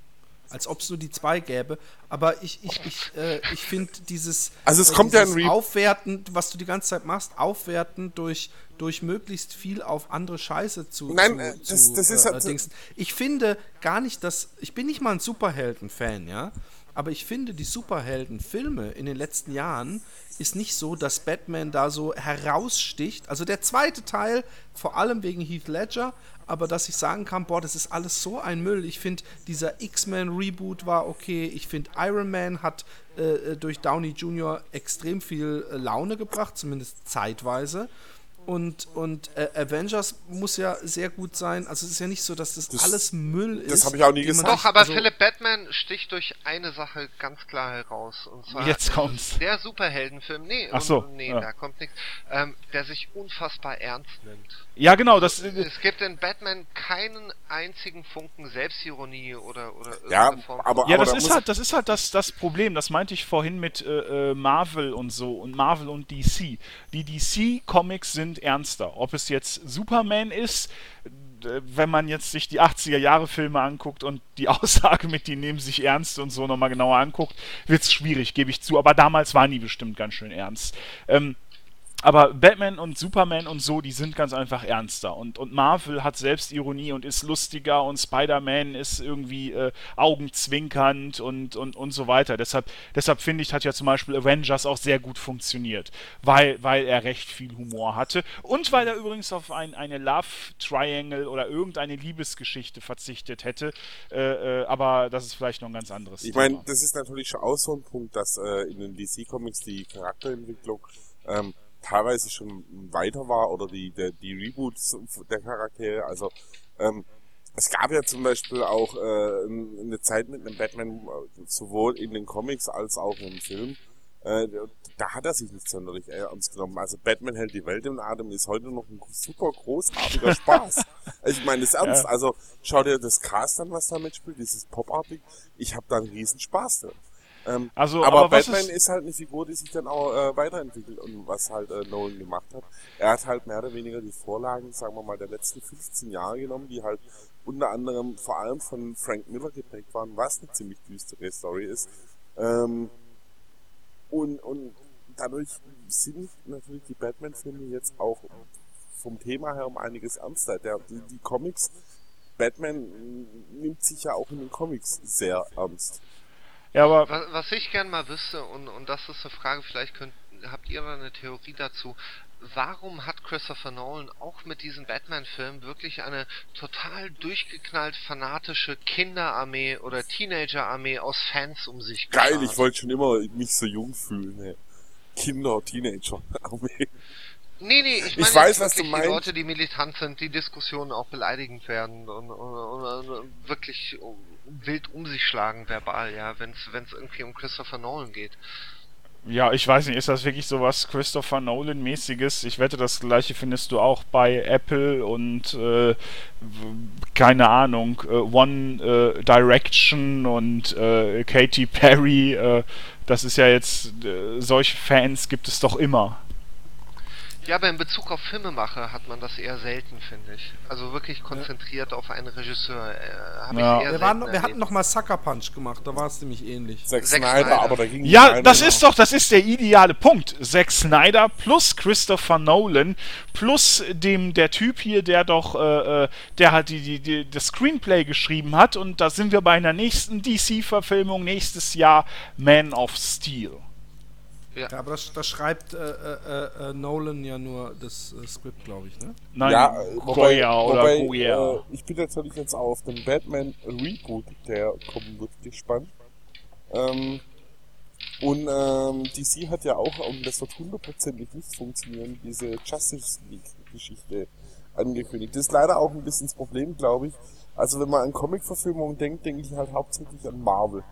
Als ob es nur die zwei gäbe. Aber ich, ich, ich, äh, ich finde dieses, also es äh, kommt dieses ja ein Aufwerten, was du die ganze Zeit machst, aufwerten durch, durch möglichst viel auf andere Scheiße zu, Nein, zu, äh, zu das, das ist äh, halt, Dingsen. Ich finde gar nicht, dass, ich bin nicht mal ein Superhelden-Fan, ja, aber ich finde, die Superhelden-Filme in den letzten Jahren ist nicht so, dass Batman da so heraussticht. Also der zweite Teil, vor allem wegen Heath Ledger, aber dass ich sagen kann, boah, das ist alles so ein Müll. Ich finde, dieser X-Men-Reboot war okay. Ich finde, Iron Man hat äh, durch Downey Junior extrem viel äh, Laune gebracht, zumindest zeitweise. Und, und äh, Avengers muss ja sehr gut sein. Also es ist ja nicht so, dass das, das alles Müll ist. Das habe ich auch nie gesagt. Doch, aber also Philipp, Batman sticht durch eine Sache ganz klar heraus. Und zwar Jetzt kommt's. Der Superheldenfilm, nee, Ach so, und, nee, ja. da kommt nichts, ähm, der sich unfassbar ernst nimmt. Ja, genau. Das, Es gibt in Batman keinen einzigen Funken Selbstironie oder, oder Ja, irgendeine Form. aber, ja, aber das da ist muss halt, das ist halt das, das Problem. Das meinte ich vorhin mit äh, Marvel und so und Marvel und D C. Die D C-Comics sind ernster. Ob es jetzt Superman ist, äh, wenn man jetzt sich die achtziger-Jahre-Filme anguckt und die Aussage mit, die nehmen sich ernst und so nochmal genauer anguckt, wird es schwierig, gebe ich zu. Aber damals waren die bestimmt ganz schön ernst. Ähm, Aber Batman und Superman und so, die sind ganz einfach ernster. Und, und Marvel hat Selbstironie und ist lustiger und Spider-Man ist irgendwie äh, augenzwinkernd und, und, und so weiter. Deshalb, deshalb finde ich, hat ja zum Beispiel Avengers auch sehr gut funktioniert, weil, weil er recht viel Humor hatte und weil er übrigens auf ein, eine Love-Triangle oder irgendeine Liebesgeschichte verzichtet hätte. Äh, äh, aber das ist vielleicht noch ein ganz anderes Ich Thema. meine, das ist natürlich schon auch so ein Punkt, dass äh, in den D C-Comics die Charakterentwicklung ähm, teilweise schon weiter war oder die, der, die Reboots der Charaktere. Also ähm, es gab ja zum Beispiel auch äh, eine Zeit mit einem Batman, sowohl in den Comics als auch im Film. Äh, da hat er sich nicht sonderlich ernst genommen. Also Batman hält die Welt im Atem ist heute noch ein super großartiger Spaß. Ich meine das ernst. Ja. Also schau dir das Cast an, was da mitspielt, dieses Pop-Artig. Ich habe da einen riesen Spaß drin. Ähm, Also, aber, aber was Batman ist- ist halt eine Figur, die sich dann auch äh, weiterentwickelt und was halt äh, Nolan gemacht hat. Er hat halt mehr oder weniger die Vorlagen, sagen wir mal, der letzten fünfzehn Jahre genommen, die halt unter anderem vor allem von Frank Miller geprägt waren, was eine ziemlich düstere Story ist. Ähm, und, und dadurch sind natürlich die Batman-Filme jetzt auch vom Thema her um einiges ernster. Der, die, die Comics, Batman nimmt sich ja auch in den Comics sehr ernst. Ja, aber Was, was ich gern mal wüsste, und, und das ist eine Frage, vielleicht könnt, habt ihr da eine Theorie dazu, warum hat Christopher Nolan auch mit diesem Batman-Film wirklich eine total durchgeknallt fanatische Kinderarmee oder Teenager-Armee aus Fans um sich Geil, geschart? ich wollte schon immer mich so jung fühlen. Ey. Kinder, Teenager, Armee. Nee, nee, ich Ich meine weiß, jetzt was du wirklich meinst. die Leute, die militant sind, die Diskussionen auch beleidigend werden und, und, und, und wirklich wild um sich schlagen verbal, ja, wenn es irgendwie um Christopher Nolan geht. ja, ich weiß nicht, ist das wirklich so was Christopher Nolan-mäßiges? Ich wette, das gleiche findest du auch bei Apple und äh, w- keine Ahnung, äh, One äh, Direction und äh, Katy Perry. Äh, das ist ja jetzt, äh, solche Fans gibt es doch immer. Ja, aber in Bezug auf Filmemacher hat man das eher selten, finde ich. Also wirklich konzentriert auf einen Regisseur. Äh, hab Ja. ich eher Wir, selten waren, wir erlebt. hatten noch mal Sucker Punch gemacht, da war es nämlich ähnlich. Zack Zack Snyder, Snyder. aber da ging Ja, keiner das noch. ist doch, das ist der ideale Punkt. Zack Snyder plus Christopher Nolan plus dem der Typ hier, der doch, äh, äh, der hat die, die, die das Screenplay geschrieben hat und da sind wir bei einer nächsten D C-Verfilmung nächstes Jahr, Man of Steel. Ja, aber das, das schreibt äh, äh, äh, Nolan ja nur das äh, Skript, glaube ich, ne? Nein, ja, äh, wobei, Goya oder wobei, Goya. Äh, ich bin natürlich jetzt auch auf den Batman Reboot, der kommen wird, gespannt. Ähm, und ähm, D C hat ja auch, und das wird hundertprozentig nicht funktionieren, diese Justice League Geschichte angekündigt. Das ist leider auch ein bisschen das Problem, glaube ich. Also wenn man an Comic-Verfilmungen denkt, denke ich halt hauptsächlich an Marvel.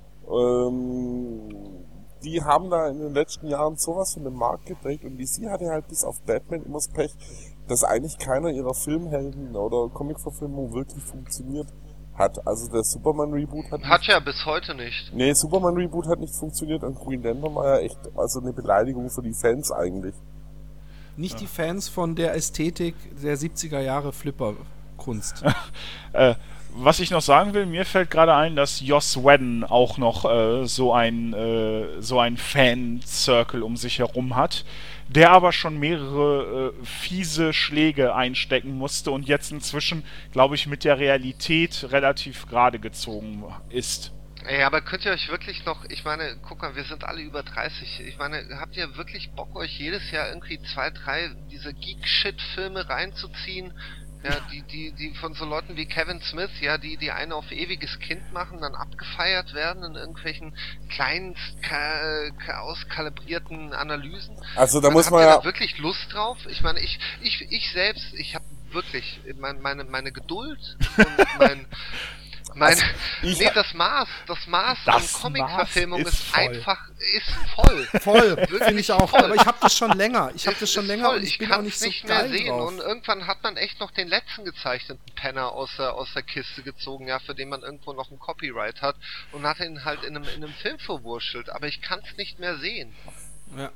Ähm, die haben da in den letzten Jahren sowas von dem Markt geprägt und D C hatte halt bis auf Batman immer das Pech, dass eigentlich keiner ihrer Filmhelden oder Comic-Verfilmungen wirklich funktioniert hat. Also der Superman-Reboot hat... Hat nicht, ja bis heute nicht. Nee, Superman-Reboot hat nicht funktioniert und Green Lantern war ja echt also eine Beleidigung für die Fans eigentlich. Nicht ja. die Fans von der Ästhetik der siebziger Jahre Flipper-Kunst. äh, was ich noch sagen will, mir fällt gerade ein, dass Joss Whedon auch noch äh, so ein äh, so ein Fan-Circle um sich herum hat, der aber schon mehrere äh, fiese Schläge einstecken musste und jetzt inzwischen, glaube ich, mit der Realität relativ gerade gezogen ist. Ey, aber könnt ihr euch wirklich noch, ich meine, guck mal, wir sind alle über dreißig, ich meine, habt ihr wirklich Bock, euch jedes Jahr irgendwie zwei, drei diese Geek-Shit-Filme reinzuziehen? Ja, die, die, die von so Leuten wie Kevin Smith, ja, die, die eine auf ewiges Kind machen, dann abgefeiert werden in irgendwelchen kleinen, ka- ka- auskalibrierten Analysen. Also da dann muss habt man ihr ja... da wirklich Lust drauf? Ich meine, ich, ich, ich selbst, ich habe wirklich mein, meine, meine Geduld und mein... Mein, also nee, das Maß, das Maß das an Comic-Verfilmung ist, ist einfach, ist voll. Voll, finde ich auch. Voll. Aber ich habe das schon länger. Ich habe das schon länger voll. und ich, ich bin auch nicht so nicht geil mehr sehen. drauf. Und irgendwann hat man echt noch den letzten gezeichneten Penner aus der, aus der Kiste gezogen, ja, für den man irgendwo noch ein Copyright hat und hat ihn halt in einem, in einem Film verwurschtelt. Aber ich kann es nicht mehr sehen. Ja.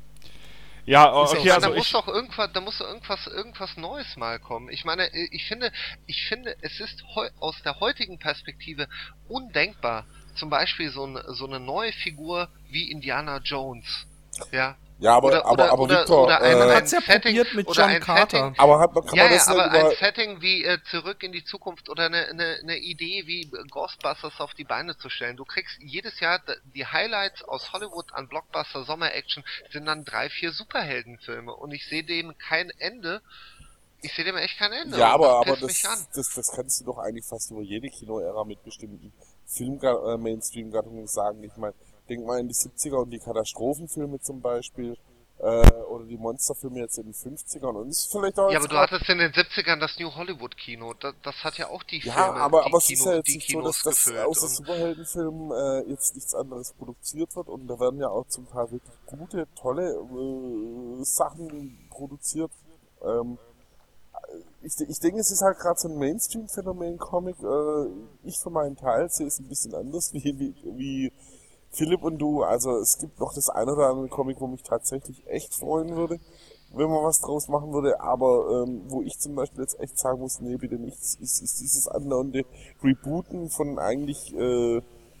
Ja, okay, ja, also da muss ich doch irgendwas, da muss doch irgendwas, irgendwas Neues mal kommen. Ich meine, ich finde, ich finde, es ist heu, aus der heutigen Perspektive undenkbar, zum Beispiel so, ein, so eine neue Figur wie Indiana Jones, ja. Ja, aber, oder, aber, oder, aber oder, Victor, oder ein, äh, ein hat's ja Setting, probiert mit oder John ein Carter. Setting, aber hat man, kann ja, man das ja, aber über... ein Setting wie äh, Zurück in die Zukunft oder eine, eine, eine Idee wie Ghostbusters auf die Beine zu stellen. Du kriegst jedes Jahr die Highlights aus Hollywood an Blockbuster Sommer-Action sind dann drei, vier Superheldenfilme und ich sehe dem kein Ende. Ich sehe dem echt kein Ende. Ja, aber, das aber das, das, das kannst du doch eigentlich fast über jede Kinoära mit bestimmten Film-Mainstream-Gattungen sagen. Ich meine, denk mal in die siebziger und die Katastrophenfilme zum Beispiel. Äh, oder die Monsterfilme jetzt in den fünfzigern und ist vielleicht auch... Ja, aber du hattest in den siebzigern das New Hollywood Kino, das, das hat ja auch die Filme, ja, aber, die aber es Kino, ist ja jetzt die nicht so, Kinos dass das gefüllt außer und- Superheldenfilmen äh, jetzt nichts anderes produziert wird und da werden ja auch zum Teil wirklich gute, tolle äh, Sachen produziert. Ähm, ich, ich denke, es ist halt gerade so ein Mainstream-Phänomen Comic. Äh, ich für meinen Teil sehe es ein bisschen anders wie, wie, wie Philipp und du, also es gibt noch das eine oder andere Comic, wo mich tatsächlich echt freuen würde, wenn man was draus machen würde, aber ähm, wo ich zum Beispiel jetzt echt sagen muss, nee, bitte nichts, ist, ist dieses andauernde Rebooten von eigentlich äh,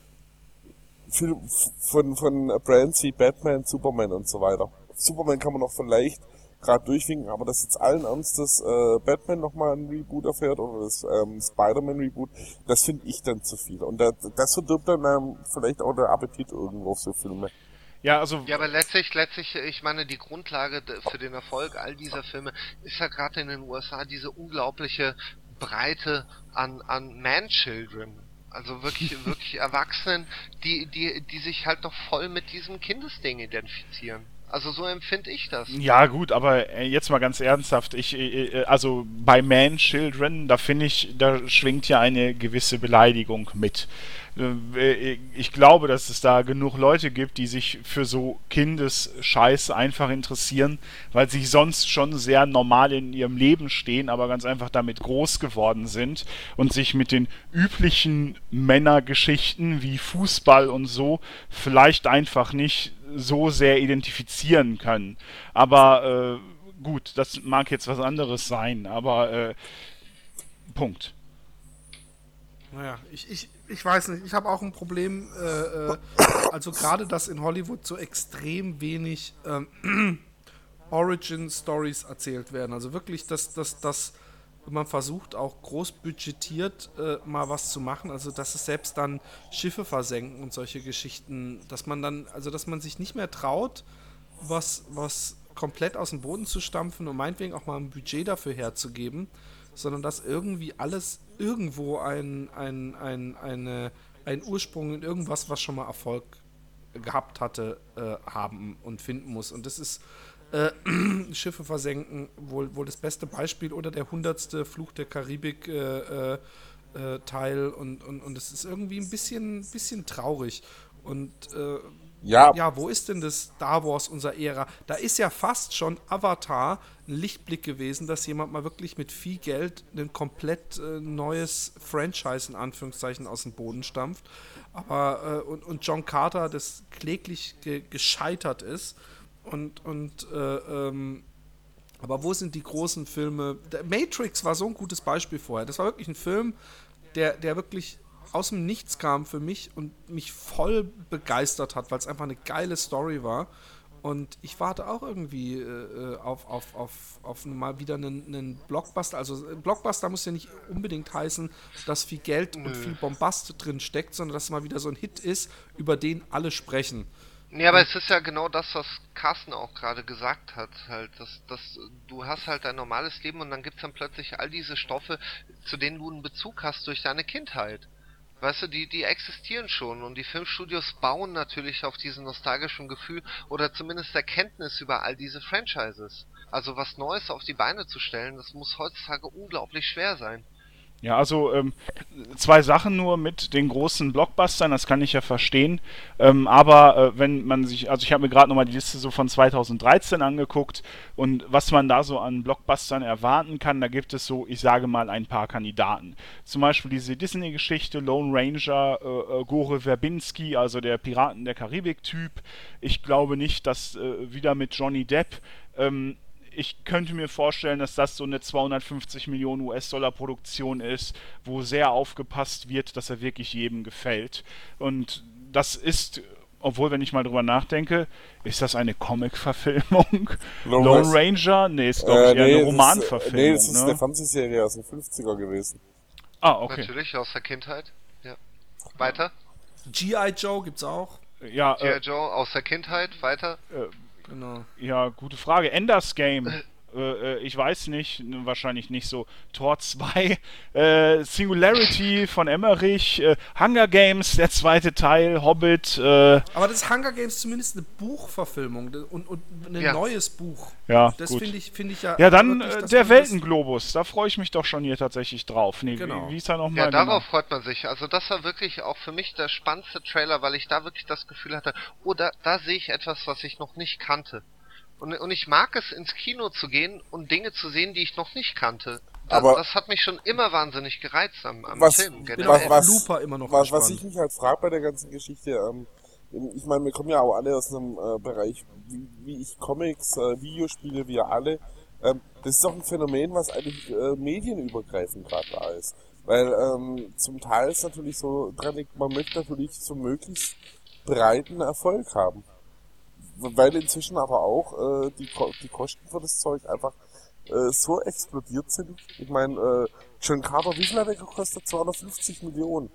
Film, von, von Brands wie Batman, Superman und so weiter. Superman kann man noch vielleicht gerade durchwinken, aber dass jetzt allen Ernstes äh, Batman nochmal ein Reboot erfährt oder das ähm, Spider-Man-Reboot, das finde ich dann zu viel. Und das, das verdirbt dann ähm, vielleicht auch der Appetit irgendwo auf so Filme. Ja, also Ja, aber letztlich, letztlich, ich meine, die Grundlage de- für den Erfolg all dieser Filme ist ja gerade in den U S A diese unglaubliche Breite an, an Man-Children. Also wirklich, wirklich Erwachsenen, die, die, die sich halt noch voll mit diesem Kindesding identifizieren. Also so empfinde ich das. Ja gut, aber äh, jetzt mal ganz ernsthaft, ich, äh, also bei Man Children, da finde ich, da schwingt ja eine gewisse Beleidigung mit. Äh, ich glaube, dass es da genug Leute gibt, die sich für so Kindesscheiß einfach interessieren, weil sie sonst schon sehr normal in ihrem Leben stehen, aber ganz einfach damit groß geworden sind und sich mit den üblichen Männergeschichten wie Fußball und so vielleicht einfach nicht so sehr identifizieren können. Aber äh, gut, das mag jetzt was anderes sein, aber äh, Punkt. Naja, ich, ich, ich weiß nicht, ich habe auch ein Problem, äh, äh, also gerade, dass in Hollywood so extrem wenig ähm, Origin-Stories erzählt werden. Also wirklich, dass, dass, dass man versucht, auch großbudgetiert äh, mal was zu machen, also dass es selbst dann Schiffe versenken und solche Geschichten, dass man dann, also dass man sich nicht mehr traut, was, was komplett aus dem Boden zu stampfen und meinetwegen auch mal ein Budget dafür herzugeben, sondern dass irgendwie alles irgendwo ein, ein, ein, eine, ein Ursprung in irgendwas, was schon mal Erfolg gehabt hatte, äh, haben und finden muss. Und das ist Äh, Schiffe versenken, wohl, wohl das beste Beispiel, oder der hundertste Fluch der Karibik äh, äh, äh, Teil und, und, und es ist irgendwie ein bisschen, bisschen traurig. Und äh, ja. ja, wo ist denn das Star Wars unserer Ära? Da ist ja fast schon Avatar ein Lichtblick gewesen, dass jemand mal wirklich mit viel Geld ein komplett äh, neues Franchise in Anführungszeichen aus dem Boden stampft. Aber äh, und, und John Carter, das kläglich ge- gescheitert ist. Und, und äh, ähm, aber wo sind die großen Filme? Der Matrix war so ein gutes Beispiel vorher. Das war wirklich ein Film, der, der wirklich aus dem Nichts kam für mich und mich voll begeistert hat, weil es einfach eine geile Story war. Und ich warte auch irgendwie äh, auf, auf, auf, auf mal wieder einen, einen Blockbuster. Also ein Blockbuster muss ja nicht unbedingt heißen, dass viel Geld Nö. und viel Bombast drin steckt, sondern dass es mal wieder so ein Hit ist, über den alle sprechen. Nee, aber es ist ja genau das, was Carsten auch gerade gesagt hat, halt, dass, dass du hast halt dein normales Leben und dann gibt's dann plötzlich all diese Stoffe, zu denen du einen Bezug hast durch deine Kindheit. Weißt du, die, die existieren schon und die Filmstudios bauen natürlich auf diesem nostalgischen Gefühl oder zumindest Erkenntnis über all diese Franchises. Also was Neues auf die Beine zu stellen, das muss heutzutage unglaublich schwer sein. Ja, also ähm, zwei Sachen nur mit den großen Blockbustern, das kann ich ja verstehen. Ähm, aber äh, wenn man sich, also ich habe mir gerade nochmal die Liste so von zweitausenddreizehn angeguckt und was man da so an Blockbustern erwarten kann, da gibt es so, ich sage mal, ein paar Kandidaten. Zum Beispiel diese Disney-Geschichte, Lone Ranger, äh, äh, Gore Verbinski, also der Piraten der Karibik-Typ. Ich glaube nicht, dass äh, wieder mit Johnny Depp ähm, ich könnte mir vorstellen, dass das so eine zweihundertfünfzig Millionen US-Dollar Produktion ist, wo sehr aufgepasst wird, dass er wirklich jedem gefällt. Und das ist, obwohl, wenn ich mal drüber nachdenke, ist das eine Comic-Verfilmung? Lone, Lone Ranger? Nee, ist glaube ich äh, eher nee, eine das Romanverfilmung. Ist, nee, das ist ne? eine Fernsehserie aus den fünfziger gewesen. Ah, okay. Natürlich, aus der Kindheit. Ja. Weiter? G I. Joe gibt's auch. Ja, G I. äh, Joe aus der Kindheit. Weiter? Äh, Genau. Ja, gute Frage. Enders Game. Äh, ich weiß nicht, wahrscheinlich nicht so. Tor zwei, äh, Singularity von Emmerich, äh, Hunger Games, der zweite Teil, Hobbit. Äh, Aber das ist Hunger Games zumindest eine Buchverfilmung und, und ein ja. neues Buch. Ja, das gut. finde ich, find ich ja. Ja, dann wirklich, äh, der Weltenglobus, da freue ich mich doch schon hier tatsächlich drauf. Nee, genau. wie, wie ist er nochmal? Ja, darauf genau. freut man sich. Also das war wirklich auch für mich der spannendste Trailer, weil ich da wirklich das Gefühl hatte, oh, da, da sehe ich etwas, was ich noch nicht kannte. Und, und ich mag es, ins Kino zu gehen und Dinge zu sehen, die ich noch nicht kannte. Das, Aber das hat mich schon immer wahnsinnig gereizt am, am was, Film. Genau. Was, was, Looper immer noch was, was ich mich halt frage bei der ganzen Geschichte, ähm, ich meine, wir kommen ja auch alle aus einem äh, Bereich, wie, wie ich Comics, äh, Videospiele, wir alle. Ähm, das ist doch ein Phänomen, was eigentlich äh, medienübergreifend gerade da ist. Weil ähm, zum Teil ist natürlich so dran liegt, man möchte natürlich so möglichst breiten Erfolg haben. Weil inzwischen aber auch äh, die, Ko- die Kosten für das Zeug einfach äh, so explodiert sind. Ich meine, äh, John Carter, wie viel hat er gekostet? zweihundertfünfzig Millionen.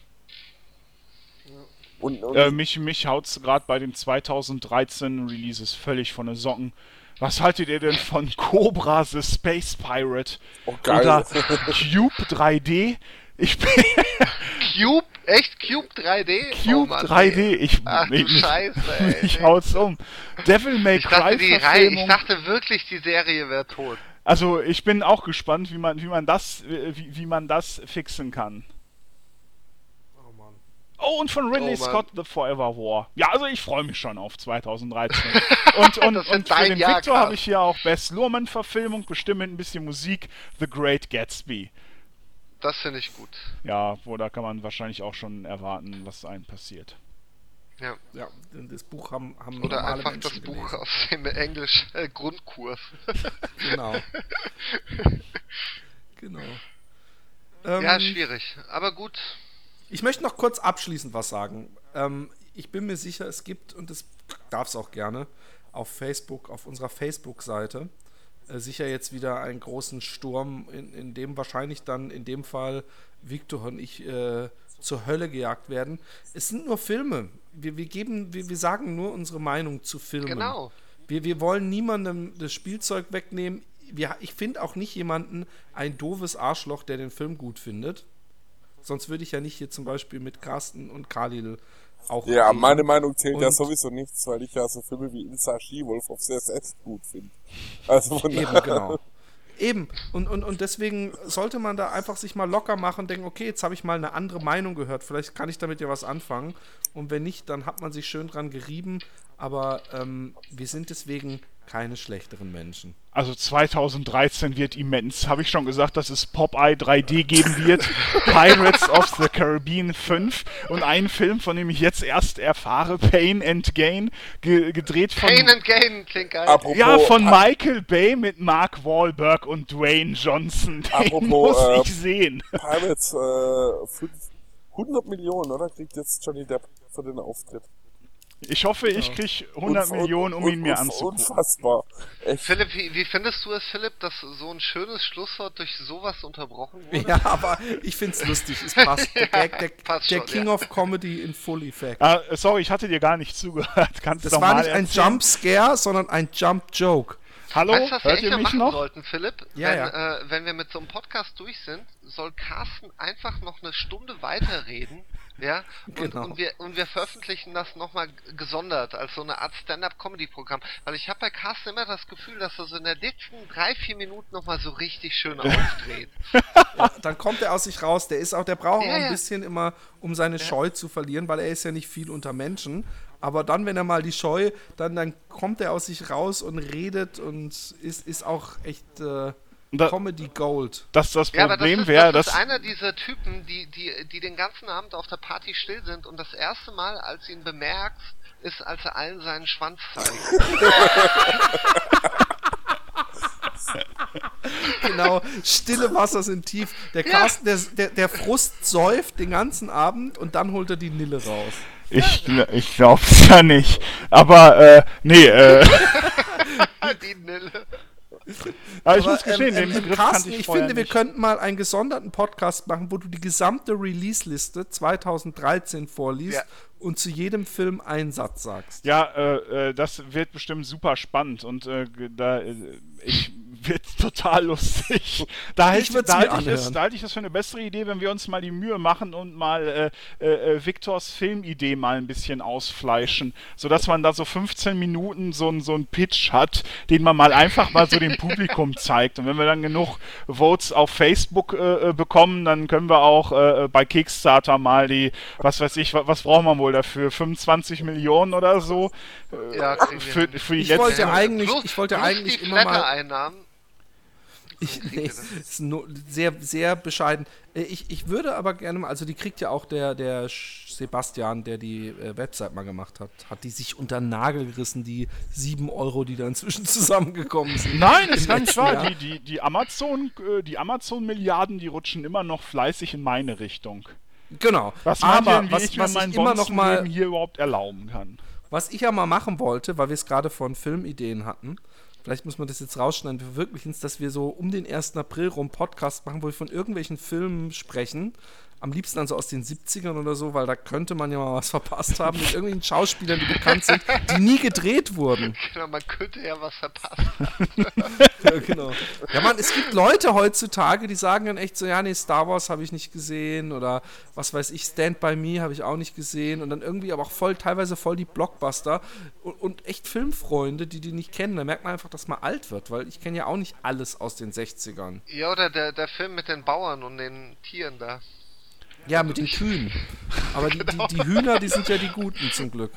Und, und äh, mich mich haut's gerade bei den zweitausenddreizehn Releases völlig von den Socken. Was haltet ihr denn von Cobra the Space Pirate? Oh, geil. Oder Cube drei D? Ich bin Cube? Echt? Cube drei D? Cube oh Mann, drei D, ich, Ach, ich, du Scheiße, ey. ich haut's um. Devil May Ich dachte, Cry die Reihe, Verfilmung. ich dachte wirklich, die Serie wäre tot. Also ich bin auch gespannt, wie man, wie man das, wie, wie man das fixen kann. Oh Mann. Oh, und von Ridley Oh, Mann. Scott The Forever War. Ja, also ich freue mich schon auf zweitausenddreizehn. Und, und, Das wird und für dein den Jahr, Victor Karl. habe ich hier auch Bess Luhrmann-Verfilmung, bestimmt mit ein bisschen Musik, The Great Gatsby. Das finde ich gut. Ja, wo da kann man wahrscheinlich auch schon erwarten, was einem passiert. Ja. Ja, das Buch haben, haben Oder normale einfach Menschen das Buch gelesen. aus dem Englisch äh, Grundkurs. Genau. Genau. Ja, Ähm, schwierig. Aber gut. Ich möchte noch kurz abschließend was sagen. Ähm, ich bin mir sicher, es gibt, und das darf es auch gerne, auf Facebook, auf unserer Facebook-Seite, äh, sicher jetzt wieder einen großen Sturm, in, in dem wahrscheinlich dann in dem Fall Victor und ich äh, zur Hölle gejagt werden. Es sind nur Filme. Wir, wir, geben, wir, wir sagen nur unsere Meinung zu Filmen. Genau. Wir, wir wollen niemandem das Spielzeug wegnehmen. Wir, ich finde auch nicht jemanden ein doofes Arschloch, der den Film gut findet. Sonst würde ich ja nicht hier zum Beispiel mit Carsten und Khalil auch Ja, geben. meine Meinung zählt ja Und- sowieso nichts, weil ich ja so Filme wie Ilsa Skiwolf auf C S S gut finde. Also von Eben, daher- genau. Eben. Und, und, und deswegen sollte man da einfach sich mal locker machen und denken, okay, jetzt habe ich mal eine andere Meinung gehört, vielleicht kann ich damit ja was anfangen. Und wenn nicht, dann hat man sich schön dran gerieben. Aber ähm, wir sind deswegen keine schlechteren Menschen. Also zweitausenddreizehn wird immens. Habe ich schon gesagt, dass es Popeye drei D geben wird, Pirates of the Caribbean fünf und einen Film, von dem ich jetzt erst erfahre, Pain and Gain, ge gedreht von... Pain and Gain klingt geil. Apropos- Ja, von Michael Bay mit Mark Wahlberg und Dwayne Johnson. Den Apropos, muss äh, ich sehen. Pirates, äh, fünf, hundert Millionen, oder? Kriegt jetzt Johnny Depp für den Auftritt. Ich hoffe, ich krieg hundert Unf- Millionen, um un- ihn mir un- anzugucken. Unfassbar. Echt. Philipp, wie, wie findest du es, Philipp, dass so ein schönes Schlusswort durch sowas unterbrochen wurde? Ja, aber ich find's lustig. Es passt. Der, Gag, der, passt der schon, King ja. of Comedy in Full Effect. Ah, sorry, ich hatte dir gar nicht zugehört. Kannst du Das doch war mal nicht ein erzählen? Jump Scare, sondern ein Jump Joke. Hallo, Weißt du, was wir hört echt ihr mal mich machen noch? sollten, Philipp? Ja, wenn, ja. Äh, wenn wir mit so einem Podcast durch sind, soll Carsten einfach noch eine Stunde weiterreden, ja? Und, Genau. und, wir, und wir veröffentlichen das nochmal gesondert, als so eine Art Stand-Up-Comedy-Programm. Weil ich habe bei Carsten immer das Gefühl, dass er so in der letzten drei, vier Minuten nochmal so richtig schön aufdreht. Ja, dann kommt er aus sich raus. Der ist auch, der braucht Ja, auch ein ja. bisschen immer, um seine Scheu zu verlieren, weil er ist ja nicht viel unter Menschen. Aber dann, wenn er mal die Scheu, dann, dann kommt er aus sich raus und redet und ist, ist auch echt äh, Da- Comedy Gold. Dass das Ja, aber das Problem ist, wäre, das dass... ist einer dieser Typen, die, die, die den ganzen Abend auf der Party still sind und das erste Mal, als du ihn bemerkst, ist, als er allen seinen Schwanz zeigt. Genau, stille Wasser sind tief. Der Carsten, der, der, der Frust säuft den ganzen Abend und dann holt er die Nille raus. Ich, ich glaub's ja nicht. Aber, äh, nee, äh... Die Nille. Aber ich Aber, muss gestehen, ähm, den ähm, Begriff Carsten, kannte ich ich vorher finde, wir nicht. könnten mal einen gesonderten Podcast machen, wo du die gesamte Release-Liste zweitausenddreizehn vorliest Ja. und zu jedem Film einen Satz sagst. Ja, äh, äh, das wird bestimmt super spannend und äh, g- da äh, ich wird total lustig. Da Ich halte würd's da mir halt ich, es- anhören. da halte ich das für eine bessere Idee, wenn wir uns mal die Mühe machen und mal äh, äh, Victors Filmidee mal ein bisschen ausfleischen, sodass man da so fünfzehn Minuten so, ein- so einen Pitch hat, den man mal einfach mal so dem Publikum zeigt. Und wenn wir dann genug Votes auf Facebook äh, äh, bekommen, dann können wir auch äh, bei Kickstarter mal die, was weiß ich, wa- was braucht man wohl dafür, fünfundzwanzig Millionen oder so? Äh, Ja, kriegen wir für, hin. für die Ich letzte... wollte ja eigentlich, Plus- ich wollte plus eigentlich die immer mal... Flatter-Einnahmen. Ich, nee, ist nur sehr, sehr bescheiden. Äh, Ich, ich würde aber gerne mal, also die kriegt ja auch der, der Sch- Sebastian, der die äh, Website mal gemacht hat, hat die sich unter den Nagel gerissen, die sieben Euro, die da inzwischen zusammengekommen sind. Nein, ist Im ganz letzten wahr. Jahr. Die, die, die Amazon, äh, die Amazon-Milliarden, die rutschen immer noch fleißig in meine Richtung. Genau. Was meint ihr aber denn, wie was, ich mir was mein ich immer noch mal, Bonzenleben hier überhaupt erlauben kann? was ich ja mal machen wollte, weil wir es gerade von Filmideen hatten, vielleicht muss man das jetzt rausschneiden, wir verwirklichen es, dass wir so um den ersten April rum Podcast machen, wo wir von irgendwelchen Filmen sprechen. Am liebsten dann so aus den siebzigern oder so, weil da könnte man ja mal was verpasst haben mit irgendwelchen Schauspielern, die bekannt sind, die nie gedreht wurden. Genau, man könnte ja was verpassen. Ja, genau. Ja, man, es gibt Leute heutzutage, die sagen dann echt so, ja, nee, Star Wars habe ich nicht gesehen oder was weiß ich, Stand By Me habe ich auch nicht gesehen und dann irgendwie aber auch voll, teilweise voll die Blockbuster und, und echt Filmfreunde, die die nicht kennen. Da merkt man einfach, dass man alt wird, weil ich kenne ja auch nicht alles aus den sechzigern. Ja, oder der, der Film mit den Bauern und den Tieren da. Ja, mit den Kühen. Aber die, die, die Hühner, die sind ja die Guten zum Glück.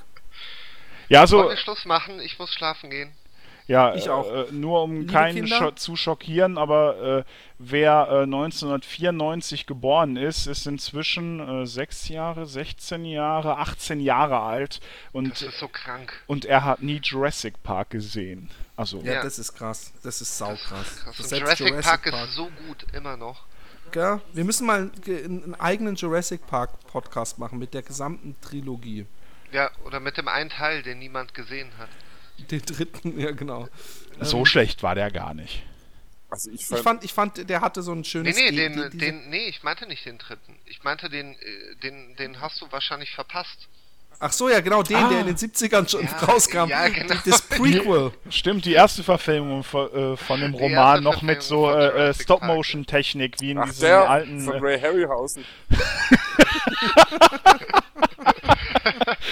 Ja, so, Wollen wir Schluss machen? Ich muss schlafen gehen. ja, Ich auch. Äh, nur um Liebe keinen Kinder? scho zu schockieren, aber äh, wer äh, neunzehnhundertvierundneunzig geboren ist, ist inzwischen äh, sechs Jahre, sechzehn Jahre, achtzehn Jahre alt und, Das ist so krank. und er hat nie Jurassic Park gesehen. Also, Ja, Ja. das ist krass. Das ist saukrass. Krass. Und Selbst Jurassic, Park ist so gut, immer noch. Gell? Wir müssen mal ge- einen eigenen Jurassic Park Podcast machen mit der gesamten Trilogie. Ja, oder mit dem einen Teil, den niemand gesehen hat. Den dritten, ja genau. so Ähm, schlecht war der gar nicht. Also ich Ich fand, fand, ich fand, der hatte so ein Nee, schönes... nee, die- den, die- diese- den, nee, ich meinte nicht den dritten. Ich meinte den, äh, den, den hast du wahrscheinlich verpasst. Ach so, ja genau, den, Ah. der in den siebzigern schon Ja, rauskam. ja, genau. Das Prequel. Stimmt, die erste Verfilmung von, äh, von dem Die Roman erste noch mit so Verfilmung von äh, Jurassic Stop-Motion-Technik, wie in ach, diesen der alten... von Äh, Ray Harryhausen.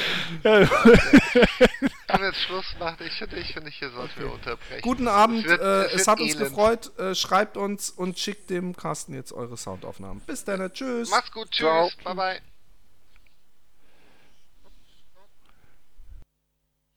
Können wir jetzt Schluss machen? Ich finde, ich finde, hier sollten wir unterbrechen. Guten Abend, Es wird- äh, es es, wird hat uns elend. gefreut. Äh, schreibt uns und schickt dem Carsten jetzt eure Soundaufnahmen. Bis dann, tschüss. Macht's gut, tschüss, Ciao. bye bye.